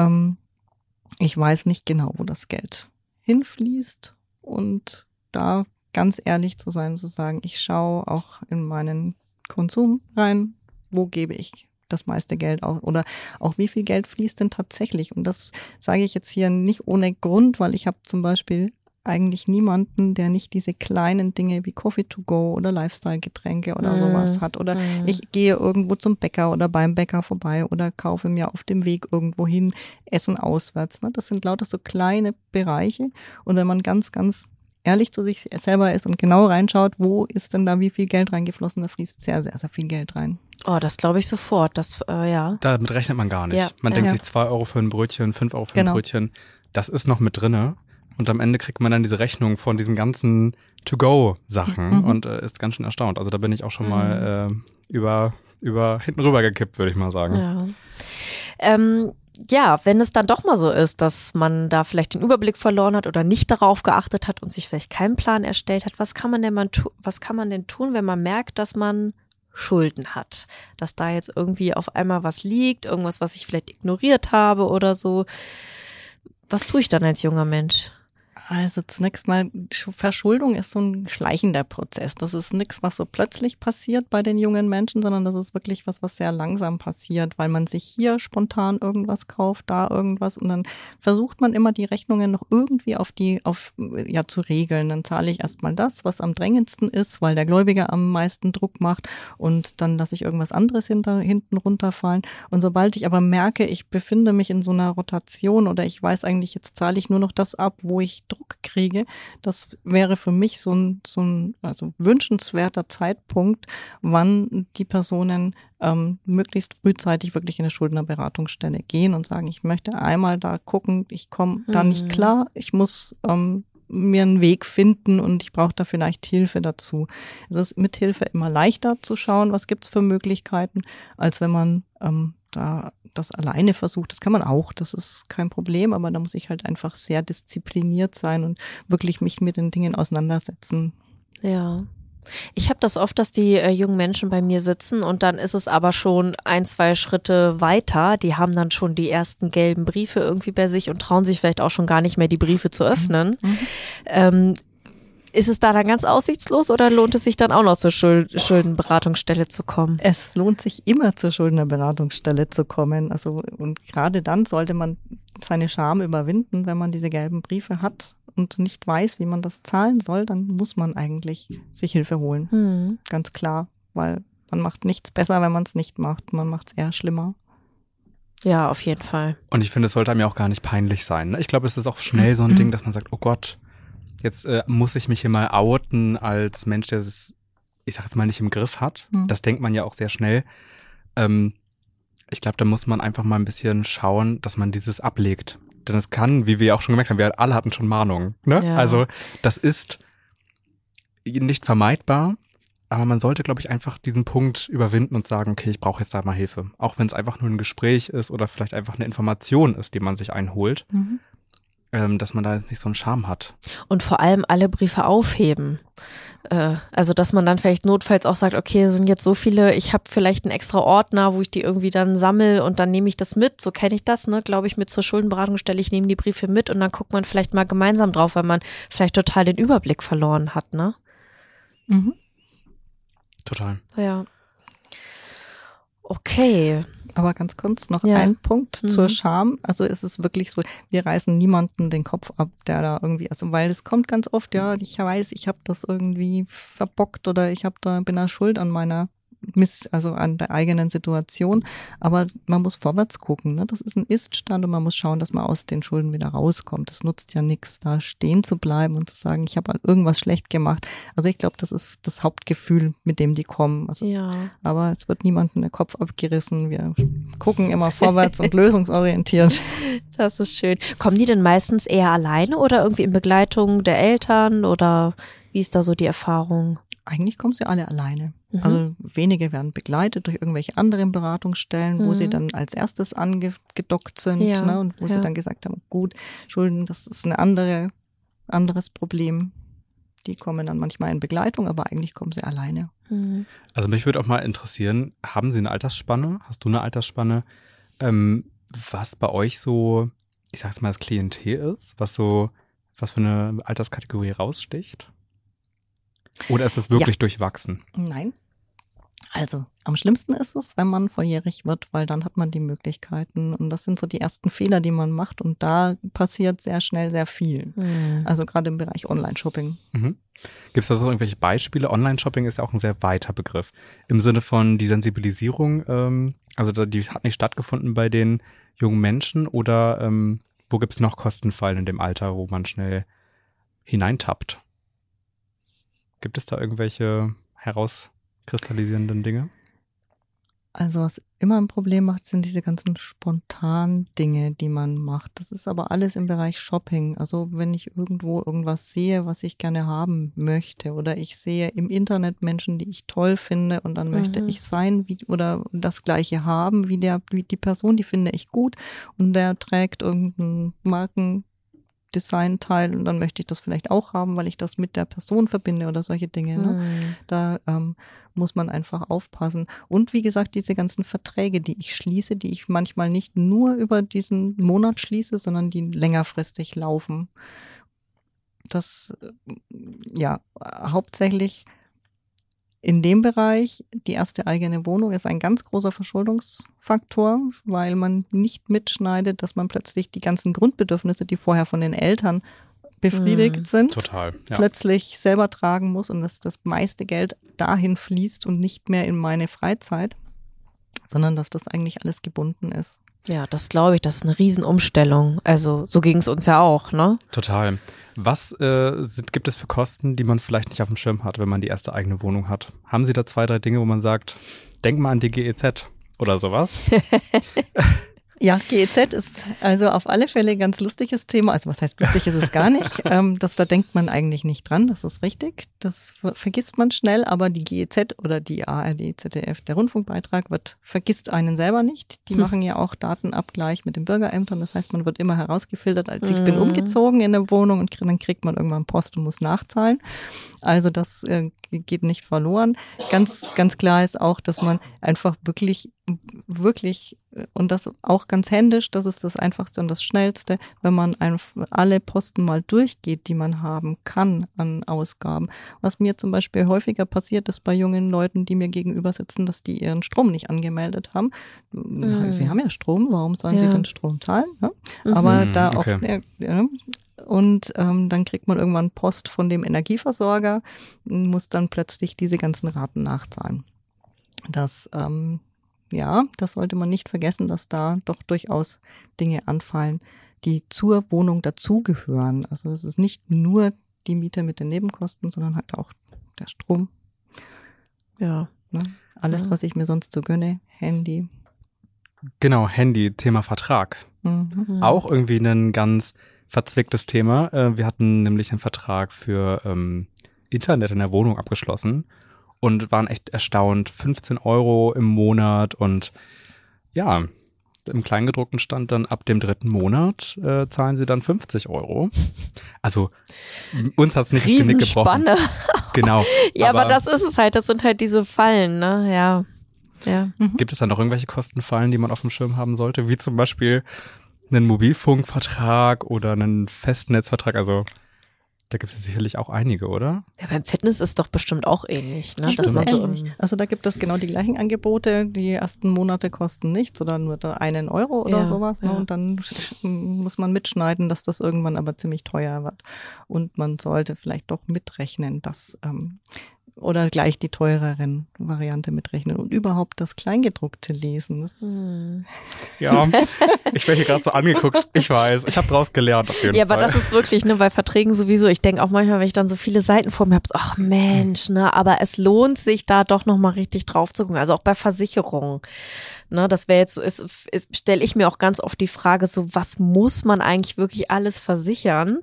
ich weiß nicht genau, wo das Geld hinfließt und da ganz ehrlich zu sein, zu sagen, ich schaue auch in meinen Konsum rein, wo gebe ich das meiste Geld auch. Oder auch wie viel Geld fließt denn tatsächlich? Und das sage ich jetzt hier nicht ohne Grund, weil ich habe zum Beispiel eigentlich niemanden, der nicht diese kleinen Dinge wie Coffee to go oder Lifestyle-Getränke oder sowas hat. Oder ich gehe irgendwo zum Bäcker oder beim Bäcker vorbei oder kaufe mir auf dem Weg irgendwo hin Essen auswärts. Ne? Das sind lauter so kleine Bereiche. Und wenn man ganz, ganz ehrlich zu sich selber ist und genau reinschaut, wo ist denn da wie viel Geld reingeflossen, da fließt sehr, sehr, sehr viel Geld rein. Oh, das glaube ich sofort. Das, ja. Damit rechnet man gar nicht. Ja. Man denkt sich 2 Euro für ein Brötchen, 5 Euro für ein Brötchen. Das ist noch mit drinne. Und am Ende kriegt man dann diese Rechnung von diesen ganzen To-Go-Sachen und ist ganz schön erstaunt. Also da bin ich auch schon mal über hinten rüber gekippt, würde ich mal sagen. Ja, wenn es dann doch mal so ist, dass man da vielleicht den Überblick verloren hat oder nicht darauf geachtet hat und sich vielleicht keinen Plan erstellt hat, was kann man denn tun, wenn man merkt, dass man Schulden hat? Dass da jetzt irgendwie auf einmal was liegt, irgendwas, was ich vielleicht ignoriert habe oder so. Was tue ich dann als junger Mensch? Also zunächst mal, Verschuldung ist so ein schleichender Prozess. Das ist nichts, was so plötzlich passiert bei den jungen Menschen, sondern das ist wirklich was sehr langsam passiert, weil man sich hier spontan irgendwas kauft, da irgendwas und dann versucht man immer die Rechnungen noch irgendwie zu regeln. Dann zahle ich erstmal das, was am drängendsten ist, weil der Gläubiger am meisten Druck macht und dann lasse ich irgendwas anderes hinten runterfallen. Und sobald ich aber merke, ich befinde mich in so einer Rotation oder ich weiß eigentlich, jetzt zahle ich nur noch das ab, wo ich Druck kriege, das wäre für mich so ein wünschenswerter Zeitpunkt, wann die Personen möglichst frühzeitig wirklich in eine Schuldnerberatungsstelle gehen und sagen, ich möchte einmal da gucken, ich komme da nicht klar, ich muss mir einen Weg finden und ich brauche da vielleicht Hilfe dazu. Es ist mit Hilfe immer leichter zu schauen, was gibt's für Möglichkeiten, als wenn man da das alleine versucht. Das kann man auch, das ist kein Problem, aber da muss ich halt einfach sehr diszipliniert sein und wirklich mich mit den Dingen auseinandersetzen. Ja. Ich habe das oft, dass die jungen Menschen bei mir sitzen und dann ist es aber schon 1, 2 Schritte weiter. Die haben dann schon die ersten gelben Briefe irgendwie bei sich und trauen sich vielleicht auch schon gar nicht mehr, die Briefe zu öffnen. Ist es da dann ganz aussichtslos oder lohnt es sich dann auch noch zur Schuldenberatungsstelle zu kommen? Es lohnt sich immer zur Schuldnerberatungsstelle zu kommen. Also und gerade dann sollte man seine Scham überwinden, wenn man diese gelben Briefe hat und nicht weiß, wie man das zahlen soll, dann muss man eigentlich sich Hilfe holen. Ganz klar, weil man macht nichts besser, wenn man es nicht macht. Man macht es eher schlimmer. Ja, auf jeden Fall. Und ich finde, es sollte einem ja auch gar nicht peinlich sein. Ne? Ich glaube, es ist auch schnell so ein Ding, dass man sagt, oh Gott, jetzt muss ich mich hier mal outen als Mensch, der es, ich sag jetzt mal, nicht im Griff hat. Das denkt man ja auch sehr schnell. Ich glaube, da muss man einfach mal ein bisschen schauen, dass man dieses ablegt. Denn es kann, wie wir auch schon gemerkt haben, wir alle hatten schon Mahnungen. Ne? Ja. Also das ist nicht vermeidbar, aber man sollte, glaube ich, einfach diesen Punkt überwinden und sagen, okay, ich brauche jetzt da mal Hilfe. Auch wenn es einfach nur ein Gespräch ist oder vielleicht einfach eine Information ist, die man sich einholt. Dass man da jetzt nicht so einen Charme hat. Und vor allem alle Briefe aufheben. Also dass man dann vielleicht notfalls auch sagt, okay, es sind jetzt so viele, ich habe vielleicht einen extra Ordner, wo ich die irgendwie dann sammle und dann nehme ich das mit, so kenne ich das, ne, glaube ich, mit zur Schuldenberatungsstelle, ich nehme die Briefe mit und dann guckt man vielleicht mal gemeinsam drauf, weil man vielleicht total den Überblick verloren hat, ne? Total. Ja. Okay. Aber ganz kurz noch ein Punkt zur Scham. Also es ist wirklich so, wir reißen niemanden den Kopf ab, der da irgendwie, also weil es kommt ganz oft, ja, ich weiß, ich habe das irgendwie verbockt oder bin da schuld an meiner also an der eigenen Situation. Aber man muss vorwärts gucken, ne? Das ist ein Ist-Stand und man muss schauen, dass man aus den Schulden wieder rauskommt. Das nutzt ja nichts, da stehen zu bleiben und zu sagen, ich habe irgendwas schlecht gemacht. Also ich glaube, das ist das Hauptgefühl, mit dem die kommen. Also, aber es wird niemandem der Kopf abgerissen. Wir gucken immer vorwärts und lösungsorientiert. Das ist schön. Kommen die denn meistens eher alleine oder irgendwie in Begleitung der Eltern oder wie ist da so die Erfahrung? Eigentlich kommen sie alle alleine. Also wenige werden begleitet durch irgendwelche anderen Beratungsstellen, wo sie dann als erstes angedockt sind, ne, und wo sie dann gesagt haben, gut, Schulden, das ist ein anderes Problem. Die kommen dann manchmal in Begleitung, aber eigentlich kommen sie alleine. Also mich würde auch mal interessieren, haben Sie eine Altersspanne? Hast du eine Altersspanne? Was bei euch so, ich sag jetzt mal, das Klientel ist? Was für eine Alterskategorie raussticht? Oder ist es wirklich durchwachsen? Nein. Also am schlimmsten ist es, wenn man volljährig wird, weil dann hat man die Möglichkeiten und das sind so die ersten Fehler, die man macht und da passiert sehr schnell sehr viel. Also gerade im Bereich Online-Shopping. Mhm. Gibt es da so irgendwelche Beispiele? Online-Shopping ist ja auch ein sehr weiter Begriff. Im Sinne von die Sensibilisierung, also die hat nicht stattgefunden bei den jungen Menschen oder wo gibt es noch Kostenfallen in dem Alter, wo man schnell hineintappt? Gibt es da irgendwelche herauskristallisierenden Dinge? Also was immer ein Problem macht, sind diese ganzen spontanen Dinge, die man macht. Das ist aber alles im Bereich Shopping. Also wenn ich irgendwo irgendwas sehe, was ich gerne haben möchte oder ich sehe im Internet Menschen, die ich toll finde und dann möchte ich sein oder das Gleiche haben wie die Person, die finde ich gut und der trägt irgendeinen Markendesign-Teil und dann möchte ich das vielleicht auch haben, weil ich das mit der Person verbinde oder solche Dinge. Ne? Da muss man einfach aufpassen. Und wie gesagt, diese ganzen Verträge, die ich schließe, die ich manchmal nicht nur über diesen Monat schließe, sondern die längerfristig laufen. Das, ja, hauptsächlich in dem Bereich, die erste eigene Wohnung ist ein ganz großer Verschuldungsfaktor, weil man nicht mitschneidet, dass man plötzlich die ganzen Grundbedürfnisse, die vorher von den Eltern befriedigt sind, Total, ja. plötzlich selber tragen muss und dass das meiste Geld dahin fließt und nicht mehr in meine Freizeit, sondern dass das eigentlich alles gebunden ist. Ja, das glaube ich, das ist eine Riesenumstellung. Also so ging es uns ja auch, ne? Total. Was gibt es für Kosten, die man vielleicht nicht auf dem Schirm hat, wenn man die erste eigene Wohnung hat? Haben Sie da 2, 3 Dinge, wo man sagt, denk mal an die GEZ oder sowas? Ja, GEZ ist also auf alle Fälle ein ganz lustiges Thema. Also was heißt lustig ist es gar nicht. Da denkt man eigentlich nicht dran, das ist richtig. Das vergisst man schnell, aber die GEZ oder die ARD, ZDF, der Rundfunkbeitrag vergisst einen selber nicht. Die machen ja auch Datenabgleich mit den Bürgerämtern. Das heißt, man wird immer herausgefiltert, als ich bin umgezogen in der Wohnung und dann kriegt man irgendwann Post und muss nachzahlen. Also das geht nicht verloren. Ganz, ganz klar ist auch, dass man einfach wirklich und das auch ganz händisch, das ist das Einfachste und das Schnellste, wenn man alle Posten mal durchgeht, die man haben kann an Ausgaben. Was mir zum Beispiel häufiger passiert ist bei jungen Leuten, die mir gegenüber sitzen, dass die ihren Strom nicht angemeldet haben. Sie haben ja Strom, warum sollen sie denn Strom zahlen? Ja? Aber da auch, und dann kriegt man irgendwann Post von dem Energieversorger und muss dann plötzlich diese ganzen Raten nachzahlen. Das sollte man nicht vergessen, dass da doch durchaus Dinge anfallen, die zur Wohnung dazugehören. Also es ist nicht nur die Miete mit den Nebenkosten, sondern halt auch der Strom. Ja. Ne? Alles, was ich mir sonst so gönne, Handy. Genau, Handy, Thema Vertrag. Auch irgendwie ein ganz verzwicktes Thema. Wir hatten nämlich einen Vertrag für Internet in der Wohnung abgeschlossen. Und waren echt erstaunt, 15 € im Monat und ja, im Kleingedruckten stand dann ab dem 3. Monat zahlen sie dann 50 €. Also uns hat's nicht das Genick gebrochen. Riesenspanne. Genau. Ja, aber das ist es halt, das sind halt diese Fallen, ne, ja. Gibt es da noch irgendwelche Kostenfallen, die man auf dem Schirm haben sollte, wie zum Beispiel einen Mobilfunkvertrag oder einen Festnetzvertrag, also da gibt es ja sicherlich auch einige, oder? Ja, beim Fitness ist doch bestimmt auch ähnlich, ne? Dass man also da gibt es genau die gleichen Angebote. Die ersten Monate kosten nichts oder nur 1 € oder sowas. Ne? Und dann muss man mitschneiden, dass das irgendwann aber ziemlich teuer wird. Und man sollte vielleicht doch mitrechnen, dass oder gleich die teureren Variante mitrechnen und überhaupt das Kleingedruckte lesen. Das ja, ich werde hier gerade so angeguckt. Ich weiß, ich habe draus gelernt auf jeden Fall. Ja, aber das ist wirklich, ne, bei Verträgen sowieso. Ich denke auch manchmal, wenn ich dann so viele Seiten vor mir habe, ach Mensch, ne, aber es lohnt sich da doch nochmal richtig drauf zu gucken. Also auch bei Versicherungen. Ne, das wäre jetzt so, stelle ich mir auch ganz oft die Frage, so was muss man eigentlich wirklich alles versichern?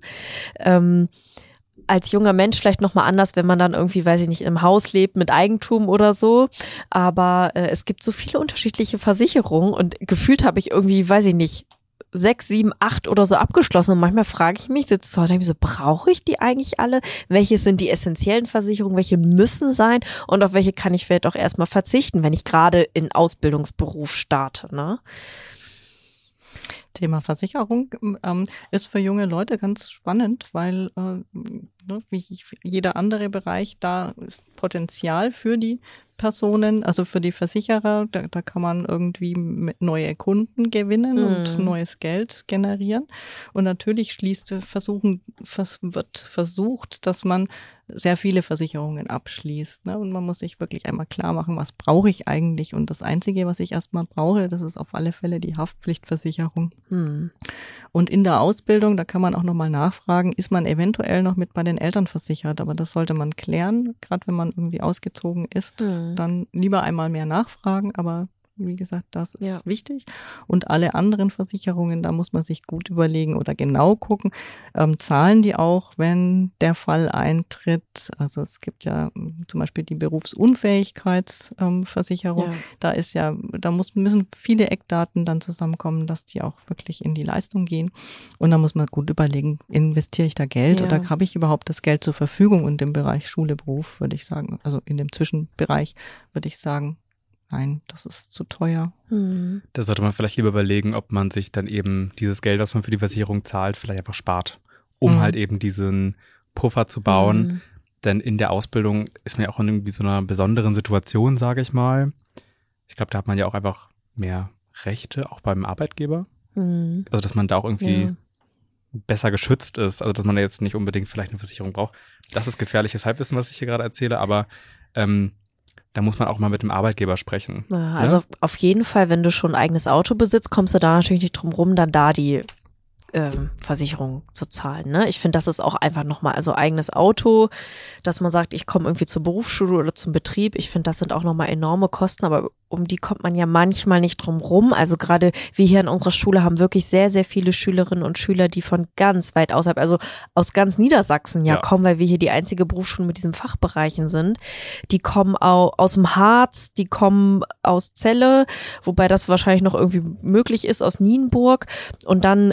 Als junger Mensch vielleicht nochmal anders, wenn man dann irgendwie, weiß ich nicht, im Haus lebt mit Eigentum oder so. Aber es gibt so viele unterschiedliche Versicherungen und gefühlt habe ich irgendwie, weiß ich nicht, 6, 7, 8 oder so abgeschlossen. Und manchmal frage ich mich, sitze zu Hause, denke ich so, brauche ich die eigentlich alle? Welche sind die essentiellen Versicherungen? Welche müssen sein? Und auf welche kann ich vielleicht auch erstmal verzichten, wenn ich gerade in Ausbildungsberuf starte, ne? Thema Versicherung ist für junge Leute ganz spannend, weil wie jeder andere Bereich, da ist Potenzial für die Personen, also für dieVersicherer, da kann man irgendwie neue Kunden gewinnen und neues Geld generieren. Und natürlich wird versucht, dass man sehr viele Versicherungen abschließt. Ne? Und man muss sich wirklich einmal klar machen, was brauche ich eigentlich? Und das Einzige, was ich erstmal brauche, das ist auf alle Fälle die Haftpflichtversicherung. Und in der Ausbildung, da kann man auch nochmal nachfragen, ist man eventuell noch mit bei den Eltern versichert? Aber das sollte man klären, gerade wenn man irgendwie ausgezogen ist. Dann lieber einmal mehr nachfragen, aber wie gesagt, das ist wichtig. Und alle anderen Versicherungen, da muss man sich gut überlegen oder genau gucken, zahlen die auch, wenn der Fall eintritt. Also es gibt ja zum Beispiel die Berufsunfähigkeitsversicherung. Da müssen viele Eckdaten dann zusammenkommen, dass die auch wirklich in die Leistung gehen. Und da muss man gut überlegen, investiere ich da Geld oder habe ich überhaupt das Geld zur Verfügung? Und im Bereich Schule, Beruf würde ich sagen, also in dem Zwischenbereich würde ich sagen, nein, das ist zu teuer. Da sollte man vielleicht lieber überlegen, ob man sich dann eben dieses Geld, was man für die Versicherung zahlt, vielleicht einfach spart, um halt eben diesen Puffer zu bauen. Denn in der Ausbildung ist man ja auch in irgendwie so einer besonderen Situation, sage ich mal. Ich glaube, da hat man ja auch einfach mehr Rechte, auch beim Arbeitgeber. Also, dass man da auch irgendwie besser geschützt ist. Also, dass man jetzt nicht unbedingt vielleicht eine Versicherung braucht. Das ist gefährliches Halbwissen, was ich hier gerade erzähle, aber da muss man auch mal mit dem Arbeitgeber sprechen. Ja, also auf jeden Fall, wenn du schon ein eigenes Auto besitzt, kommst du da natürlich nicht drum rum, dann da die Versicherung zu zahlen. Ne? Ich finde, das ist auch einfach nochmal, also eigenes Auto, dass man sagt, ich komme irgendwie zur Berufsschule oder zum Betrieb. Ich finde, das sind auch nochmal enorme Kosten, aber um die kommt man ja manchmal nicht drum rum. Also gerade wir hier in unserer Schule haben wirklich sehr, sehr viele Schülerinnen und Schüler, die von ganz weit außerhalb, also aus ganz Niedersachsen kommen, weil wir hier die einzige Berufsschule mit diesen Fachbereichen sind. Die kommen auch aus dem Harz, die kommen aus Celle, wobei das wahrscheinlich noch irgendwie möglich ist, aus Nienburg. Und dann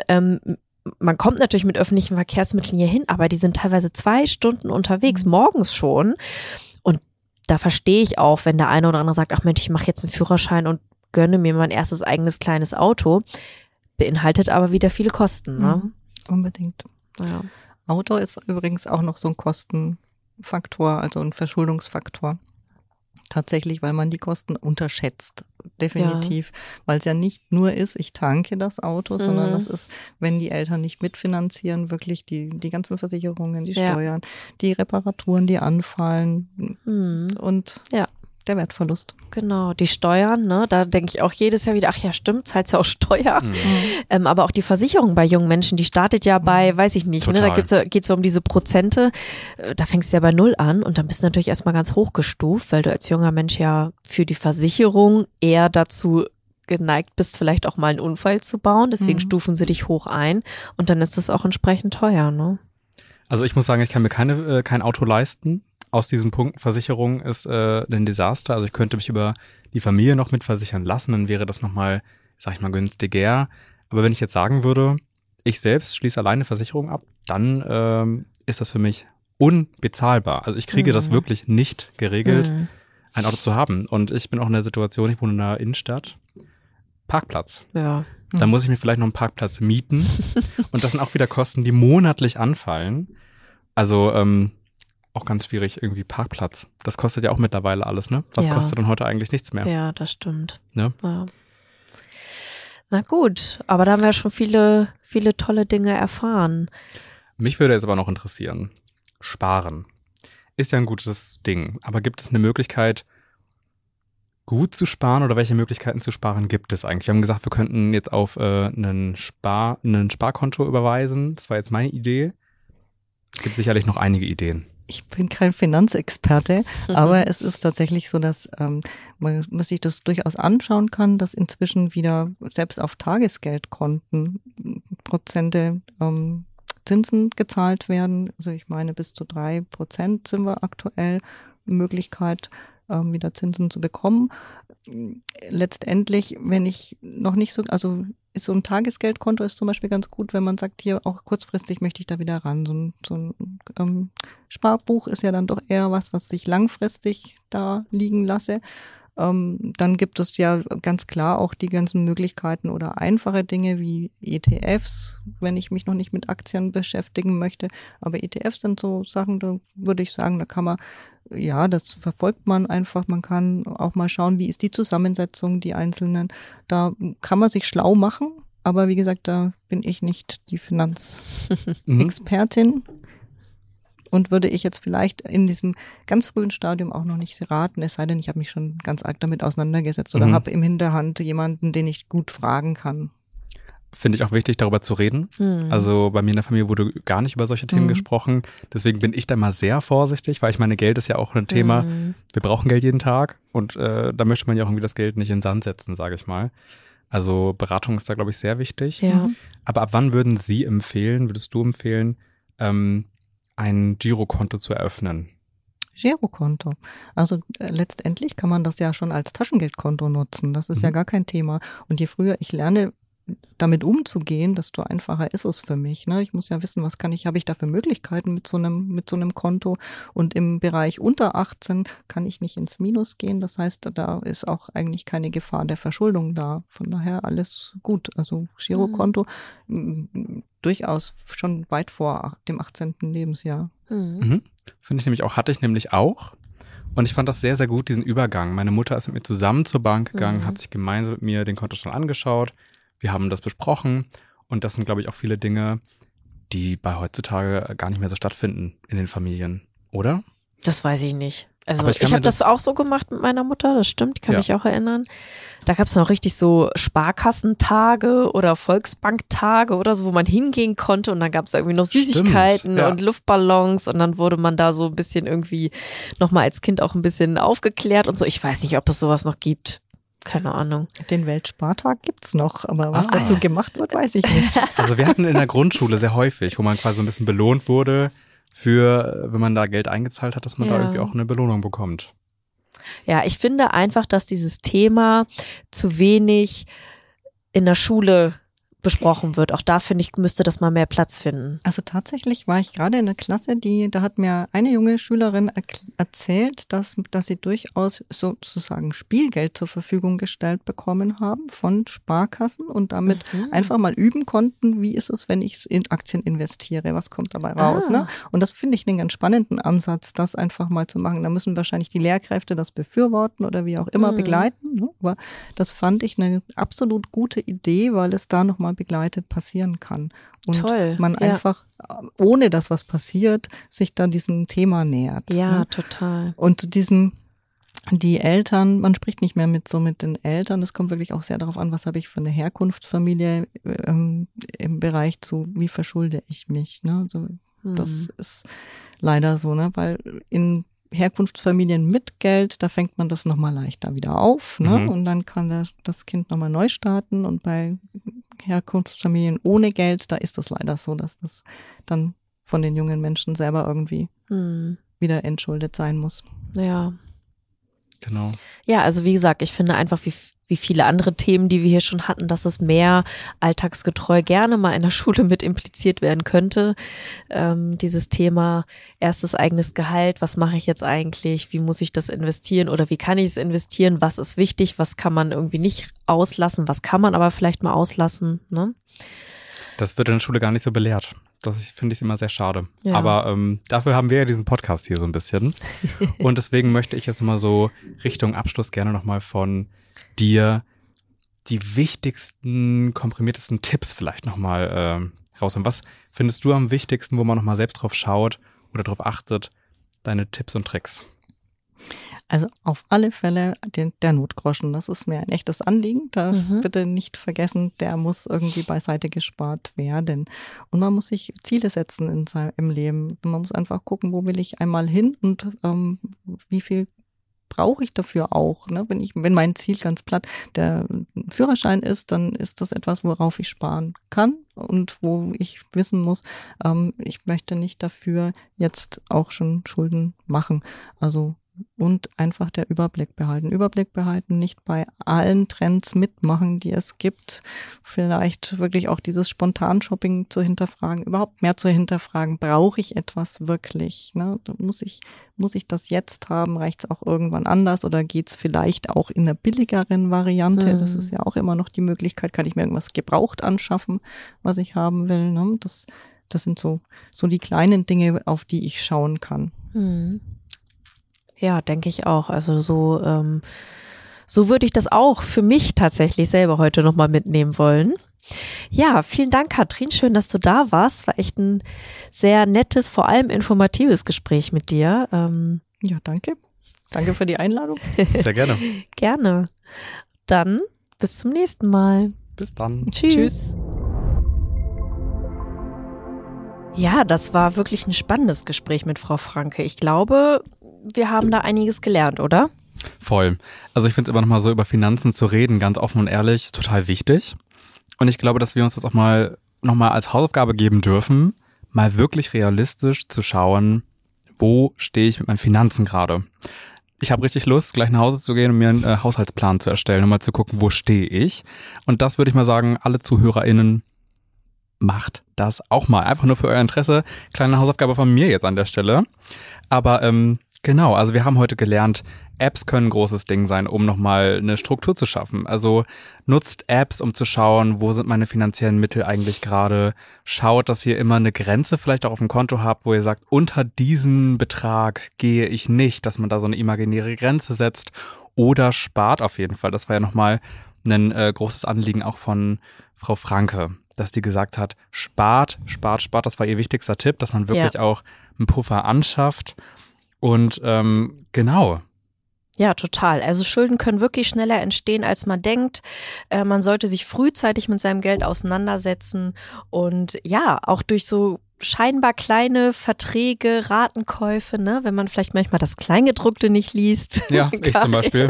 man kommt natürlich mit öffentlichen Verkehrsmitteln hier hin, aber die sind teilweise 2 Stunden unterwegs, morgens schon. Und da verstehe ich auch, wenn der eine oder andere sagt, ach Mensch, ich mache jetzt einen Führerschein und gönne mir mein erstes eigenes kleines Auto. Beinhaltet aber wieder viele Kosten. Ne? Unbedingt. Ja. Auto ist übrigens auch noch so ein Kostenfaktor, also ein Verschuldungsfaktor. Tatsächlich, weil man die Kosten unterschätzt, definitiv, weil es ja nicht nur ist, ich tanke das Auto, sondern das ist, wenn die Eltern nicht mitfinanzieren, wirklich die ganzen Versicherungen, die Steuern, die Reparaturen, die anfallen und der Wertverlust. Genau, die Steuern, ne, da denke ich auch jedes Jahr wieder, ach ja, stimmt, zahlst ja auch Steuern. Aber auch die Versicherung bei jungen Menschen, die startet ja bei, weiß ich nicht, ne, da geht's ja um diese Prozente, da fängst du ja bei 0 an und dann bist du natürlich erstmal ganz hochgestuft, weil du als junger Mensch ja für die Versicherung eher dazu geneigt bist, vielleicht auch mal einen Unfall zu bauen, deswegen stufen sie dich hoch ein und dann ist das auch entsprechend teuer, ne? Also ich muss sagen, ich kann mir kein Auto leisten. Aus diesem Punkt, Versicherung ist ein Desaster. Also ich könnte mich über die Familie noch mitversichern lassen, dann wäre das nochmal, sag ich mal, günstiger. Aber wenn ich jetzt sagen würde, ich selbst schließe alleine Versicherung ab, dann ist das für mich unbezahlbar. Also ich kriege das wirklich nicht geregelt, ein Auto zu haben. Und ich bin auch in der Situation, ich wohne in der Innenstadt, Parkplatz. Ja. Dann muss ich mir vielleicht noch einen Parkplatz mieten. Und das sind auch wieder Kosten, die monatlich anfallen. Also auch ganz schwierig, irgendwie Parkplatz. Das kostet ja auch mittlerweile alles, ne? Was kostet dann heute eigentlich nichts mehr? Ja, das stimmt. Ne? Ja. Na gut, aber da haben wir schon viele, viele tolle Dinge erfahren. Mich würde jetzt aber noch interessieren, Sparen ist ja ein gutes Ding, aber gibt es eine Möglichkeit, gut zu sparen oder welche Möglichkeiten zu sparen gibt es eigentlich? Wir haben gesagt, wir könnten jetzt auf einen Sparkonto überweisen. Das war jetzt meine Idee. Es gibt sicherlich noch einige Ideen. Ich bin kein Finanzexperte, aber es ist tatsächlich so, dass man sich das durchaus anschauen kann, dass inzwischen wieder selbst auf Tagesgeldkonten Prozente Zinsen gezahlt werden. Also ich meine, bis zu 3% sind wir aktuell Möglichkeit, wieder Zinsen zu bekommen. Letztendlich, wenn ich noch nicht so, also ist so ein Tagesgeldkonto ist zum Beispiel ganz gut, wenn man sagt, hier auch kurzfristig möchte ich da wieder ran. So ein Sparbuch ist ja dann doch eher was ich langfristig da liegen lasse. Dann gibt es ja ganz klar auch die ganzen Möglichkeiten oder einfache Dinge wie ETFs, wenn ich mich noch nicht mit Aktien beschäftigen möchte. Aber ETFs sind so Sachen, da würde ich sagen, da kann man, ja, das verfolgt man einfach. Man kann auch mal schauen, wie ist die Zusammensetzung, die einzelnen. Da kann man sich schlau machen. Aber wie gesagt, da bin ich nicht die Finanzexpertin. Und würde ich jetzt vielleicht in diesem ganz frühen Stadium auch noch nicht raten, es sei denn, ich habe mich schon ganz arg damit auseinandergesetzt oder habe im Hinterhand jemanden, den ich gut fragen kann. Finde ich auch wichtig, darüber zu reden. Also bei mir in der Familie wurde gar nicht über solche Themen gesprochen. Deswegen bin ich da mal sehr vorsichtig, weil ich meine, Geld ist ja auch ein Thema. Wir brauchen Geld jeden Tag und da möchte man ja auch irgendwie das Geld nicht in den Sand setzen, sage ich mal. Also Beratung ist da, glaube ich, sehr wichtig. Ja. Aber ab wann würdest du empfehlen, ein Girokonto zu eröffnen? Girokonto. Also letztendlich kann man das ja schon als Taschengeldkonto nutzen. Das ist ja gar kein Thema. Und je früher ich lerne, damit umzugehen, desto einfacher ist es für mich. Ne? Ich muss ja wissen, habe ich da für Möglichkeiten mit so einem Konto. Und im Bereich unter 18 kann ich nicht ins Minus gehen. Das heißt, da ist auch eigentlich keine Gefahr der Verschuldung da. Von daher alles gut. Also Girokonto durchaus schon weit vor dem 18. Lebensjahr. Finde ich nämlich auch, hatte ich nämlich auch. Und ich fand das sehr, sehr gut, diesen Übergang. Meine Mutter ist mit mir zusammen zur Bank gegangen, hat sich gemeinsam mit mir den Kontostand angeschaut. Wir haben das besprochen. Und das sind, glaube ich, auch viele Dinge, die bei heutzutage gar nicht mehr so stattfinden in den Familien, oder? Das weiß ich nicht. Also Aber ich habe das auch so gemacht mit meiner Mutter, das stimmt, ich kann mich auch erinnern. Da gab es noch richtig so Sparkassentage oder Volksbanktage oder so, wo man hingehen konnte und dann gab es irgendwie noch Süßigkeiten und Luftballons und dann wurde man da so ein bisschen irgendwie nochmal als Kind auch ein bisschen aufgeklärt und so. Ich weiß nicht, ob es sowas noch gibt. Keine Ahnung. Den Weltspartag gibt's noch, aber was dazu gemacht wird, weiß ich nicht. Also wir hatten in der Grundschule sehr häufig, wo man quasi so ein bisschen belohnt wurde für, wenn man da Geld eingezahlt hat, dass man da irgendwie auch eine Belohnung bekommt. Ja, ich finde einfach, dass dieses Thema zu wenig in der Schule besprochen wird. Auch da finde ich, müsste das mal mehr Platz finden. Also tatsächlich war ich gerade in der Klasse, da hat mir eine junge Schülerin erzählt, dass sie durchaus sozusagen Spielgeld zur Verfügung gestellt bekommen haben von Sparkassen und damit einfach mal üben konnten, wie ist es, wenn ich in Aktien investiere, was kommt dabei raus. Ne? Und das finde ich einen ganz spannenden Ansatz, das einfach mal zu machen. Da müssen wahrscheinlich die Lehrkräfte das befürworten oder wie auch immer begleiten. Ne? Aber das fand ich eine absolut gute Idee, weil es da nochmal begleitet passieren kann. Und man einfach, ohne dass was passiert, sich dann diesem Thema nähert. Ja, ne? Total. Und die Eltern, man spricht nicht mehr mit den Eltern, es kommt wirklich auch sehr darauf an, was habe ich für eine Herkunftsfamilie im Bereich zu, wie verschulde ich mich. Ne? So, das ist leider so, ne? Weil in Herkunftsfamilien mit Geld, da fängt man das nochmal leichter wieder auf, ne? Und dann kann das Kind nochmal neu starten und bei Herkunftsfamilien ohne Geld, da ist das leider so, dass das dann von den jungen Menschen selber irgendwie wieder entschuldet sein muss. Ja. Genau. Ja, also wie gesagt, ich finde einfach, wie viele andere Themen, die wir hier schon hatten, dass es mehr alltagsgetreu gerne mal in der Schule mit impliziert werden könnte. Dieses Thema erstes eigenes Gehalt, was mache ich jetzt eigentlich, wie muss ich das investieren oder wie kann ich es investieren, was ist wichtig, was kann man irgendwie nicht auslassen, was kann man aber vielleicht mal auslassen, ne? Das wird in der Schule gar nicht so belehrt. Das finde ich immer sehr schade. Ja. Aber dafür haben wir ja diesen Podcast hier so ein bisschen. Und deswegen möchte ich jetzt mal so Richtung Abschluss gerne nochmal von dir die wichtigsten, komprimiertesten Tipps vielleicht nochmal rausholen. Was findest du am wichtigsten, wo man nochmal selbst drauf schaut oder drauf achtet, deine Tipps und Tricks? Also auf alle Fälle der Notgroschen, das ist mir ein echtes Anliegen. Das bitte nicht vergessen, der muss irgendwie beiseite gespart werden. Und man muss sich Ziele setzen im Leben. Und man muss einfach gucken, wo will ich einmal hin und wie viel brauche ich dafür auch. Ne? Wenn mein Ziel ganz platt der Führerschein ist, dann ist das etwas, worauf ich sparen kann und wo ich wissen muss, ich möchte nicht dafür jetzt auch schon Schulden machen. Also und einfach der Überblick behalten. Überblick behalten, nicht bei allen Trends mitmachen, die es gibt. Vielleicht wirklich auch dieses Spontan-Shopping zu hinterfragen, überhaupt mehr zu hinterfragen. Brauche ich etwas wirklich? Ne? Muss ich das jetzt haben? Reicht es auch irgendwann anders oder geht es vielleicht auch in einer billigeren Variante? Das ist ja auch immer noch die Möglichkeit. Kann ich mir irgendwas gebraucht anschaffen, was ich haben will? Ne? Das sind so die kleinen Dinge, auf die ich schauen kann. Ja, denke ich auch. Also so würde ich das auch für mich tatsächlich selber heute nochmal mitnehmen wollen. Ja, vielen Dank, Katrin. Schön, dass du da warst. War echt ein sehr nettes, vor allem informatives Gespräch mit dir. Ja, danke. Danke für die Einladung. Sehr gerne. Gerne. Dann bis zum nächsten Mal. Bis dann. Tschüss. Ja, das war wirklich ein spannendes Gespräch mit Frau Franke. Ich glaube, wir haben da einiges gelernt, oder? Voll. Also ich finde es immer noch mal so über Finanzen zu reden, ganz offen und ehrlich, total wichtig. Und ich glaube, dass wir uns das auch mal nochmal als Hausaufgabe geben dürfen, mal wirklich realistisch zu schauen, wo stehe ich mit meinen Finanzen gerade. Ich habe richtig Lust, gleich nach Hause zu gehen und mir einen Haushaltsplan zu erstellen und mal zu gucken, wo stehe ich. Und das würde ich mal sagen, alle ZuhörerInnen, macht das auch mal. Einfach nur für euer Interesse. Kleine Hausaufgabe von mir jetzt an der Stelle. Aber genau, also wir haben heute gelernt, Apps können ein großes Ding sein, um nochmal eine Struktur zu schaffen. Also nutzt Apps, um zu schauen, wo sind meine finanziellen Mittel eigentlich gerade. Schaut, dass ihr immer eine Grenze vielleicht auch auf dem Konto habt, wo ihr sagt, unter diesen Betrag gehe ich nicht, dass man da so eine imaginäre Grenze setzt. Oder spart auf jeden Fall. Das war ja nochmal ein großes Anliegen auch von Frau Franke, dass die gesagt hat, spart. Das war ihr wichtigster Tipp, dass man wirklich auch einen Puffer anschafft. Und genau. Ja, total. Also Schulden können wirklich schneller entstehen, als man denkt. Man sollte sich frühzeitig mit seinem Geld auseinandersetzen und ja, auch durch so scheinbar kleine Verträge, Ratenkäufe, ne, wenn man vielleicht manchmal das Kleingedruckte nicht liest. Ja, ich zum Beispiel.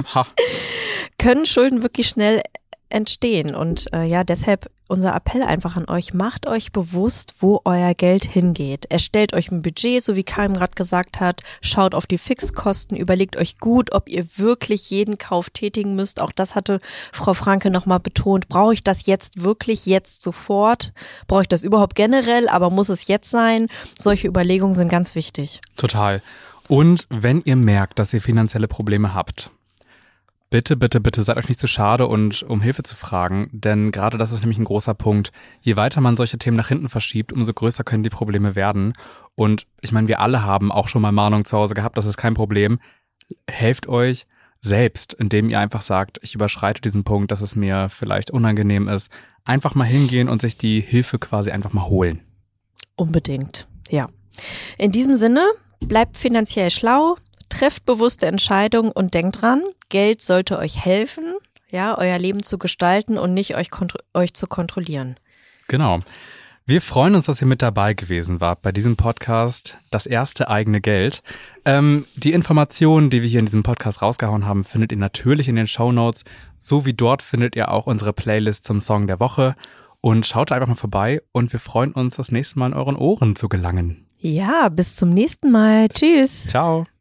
Können Schulden wirklich schnell entstehen. Und ja, deshalb unser Appell einfach an euch, macht euch bewusst, wo euer Geld hingeht. Erstellt euch ein Budget, so wie Karin gerade gesagt hat, schaut auf die Fixkosten, überlegt euch gut, ob ihr wirklich jeden Kauf tätigen müsst. Auch das hatte Frau Franke nochmal betont. Brauche ich das jetzt wirklich, jetzt sofort? Brauche ich das überhaupt generell, aber muss es jetzt sein? Solche Überlegungen sind ganz wichtig. Total. Und wenn ihr merkt, dass ihr finanzielle Probleme habt, bitte seid euch nicht zu schade und um Hilfe zu fragen, denn gerade das ist nämlich ein großer Punkt. Je weiter man solche Themen nach hinten verschiebt, umso größer können die Probleme werden. Und ich meine, wir alle haben auch schon mal Mahnung zu Hause gehabt, das ist kein Problem. Helft euch selbst, indem ihr einfach sagt, ich überschreite diesen Punkt, dass es mir vielleicht unangenehm ist. Einfach mal hingehen und sich die Hilfe quasi einfach mal holen. Unbedingt, ja. In diesem Sinne, bleibt finanziell schlau, trefft bewusste Entscheidungen und denkt dran, Geld sollte euch helfen, ja, euer Leben zu gestalten und nicht euch zu kontrollieren. Genau. Wir freuen uns, dass ihr mit dabei gewesen wart bei diesem Podcast, das erste eigene Geld. Die Informationen, die wir hier in diesem Podcast rausgehauen haben, findet ihr natürlich in den Shownotes, so wie dort findet ihr auch unsere Playlist zum Song der Woche. Und schaut einfach mal vorbei und wir freuen uns, das nächste Mal in euren Ohren zu gelangen. Ja, bis zum nächsten Mal. Tschüss. Ciao.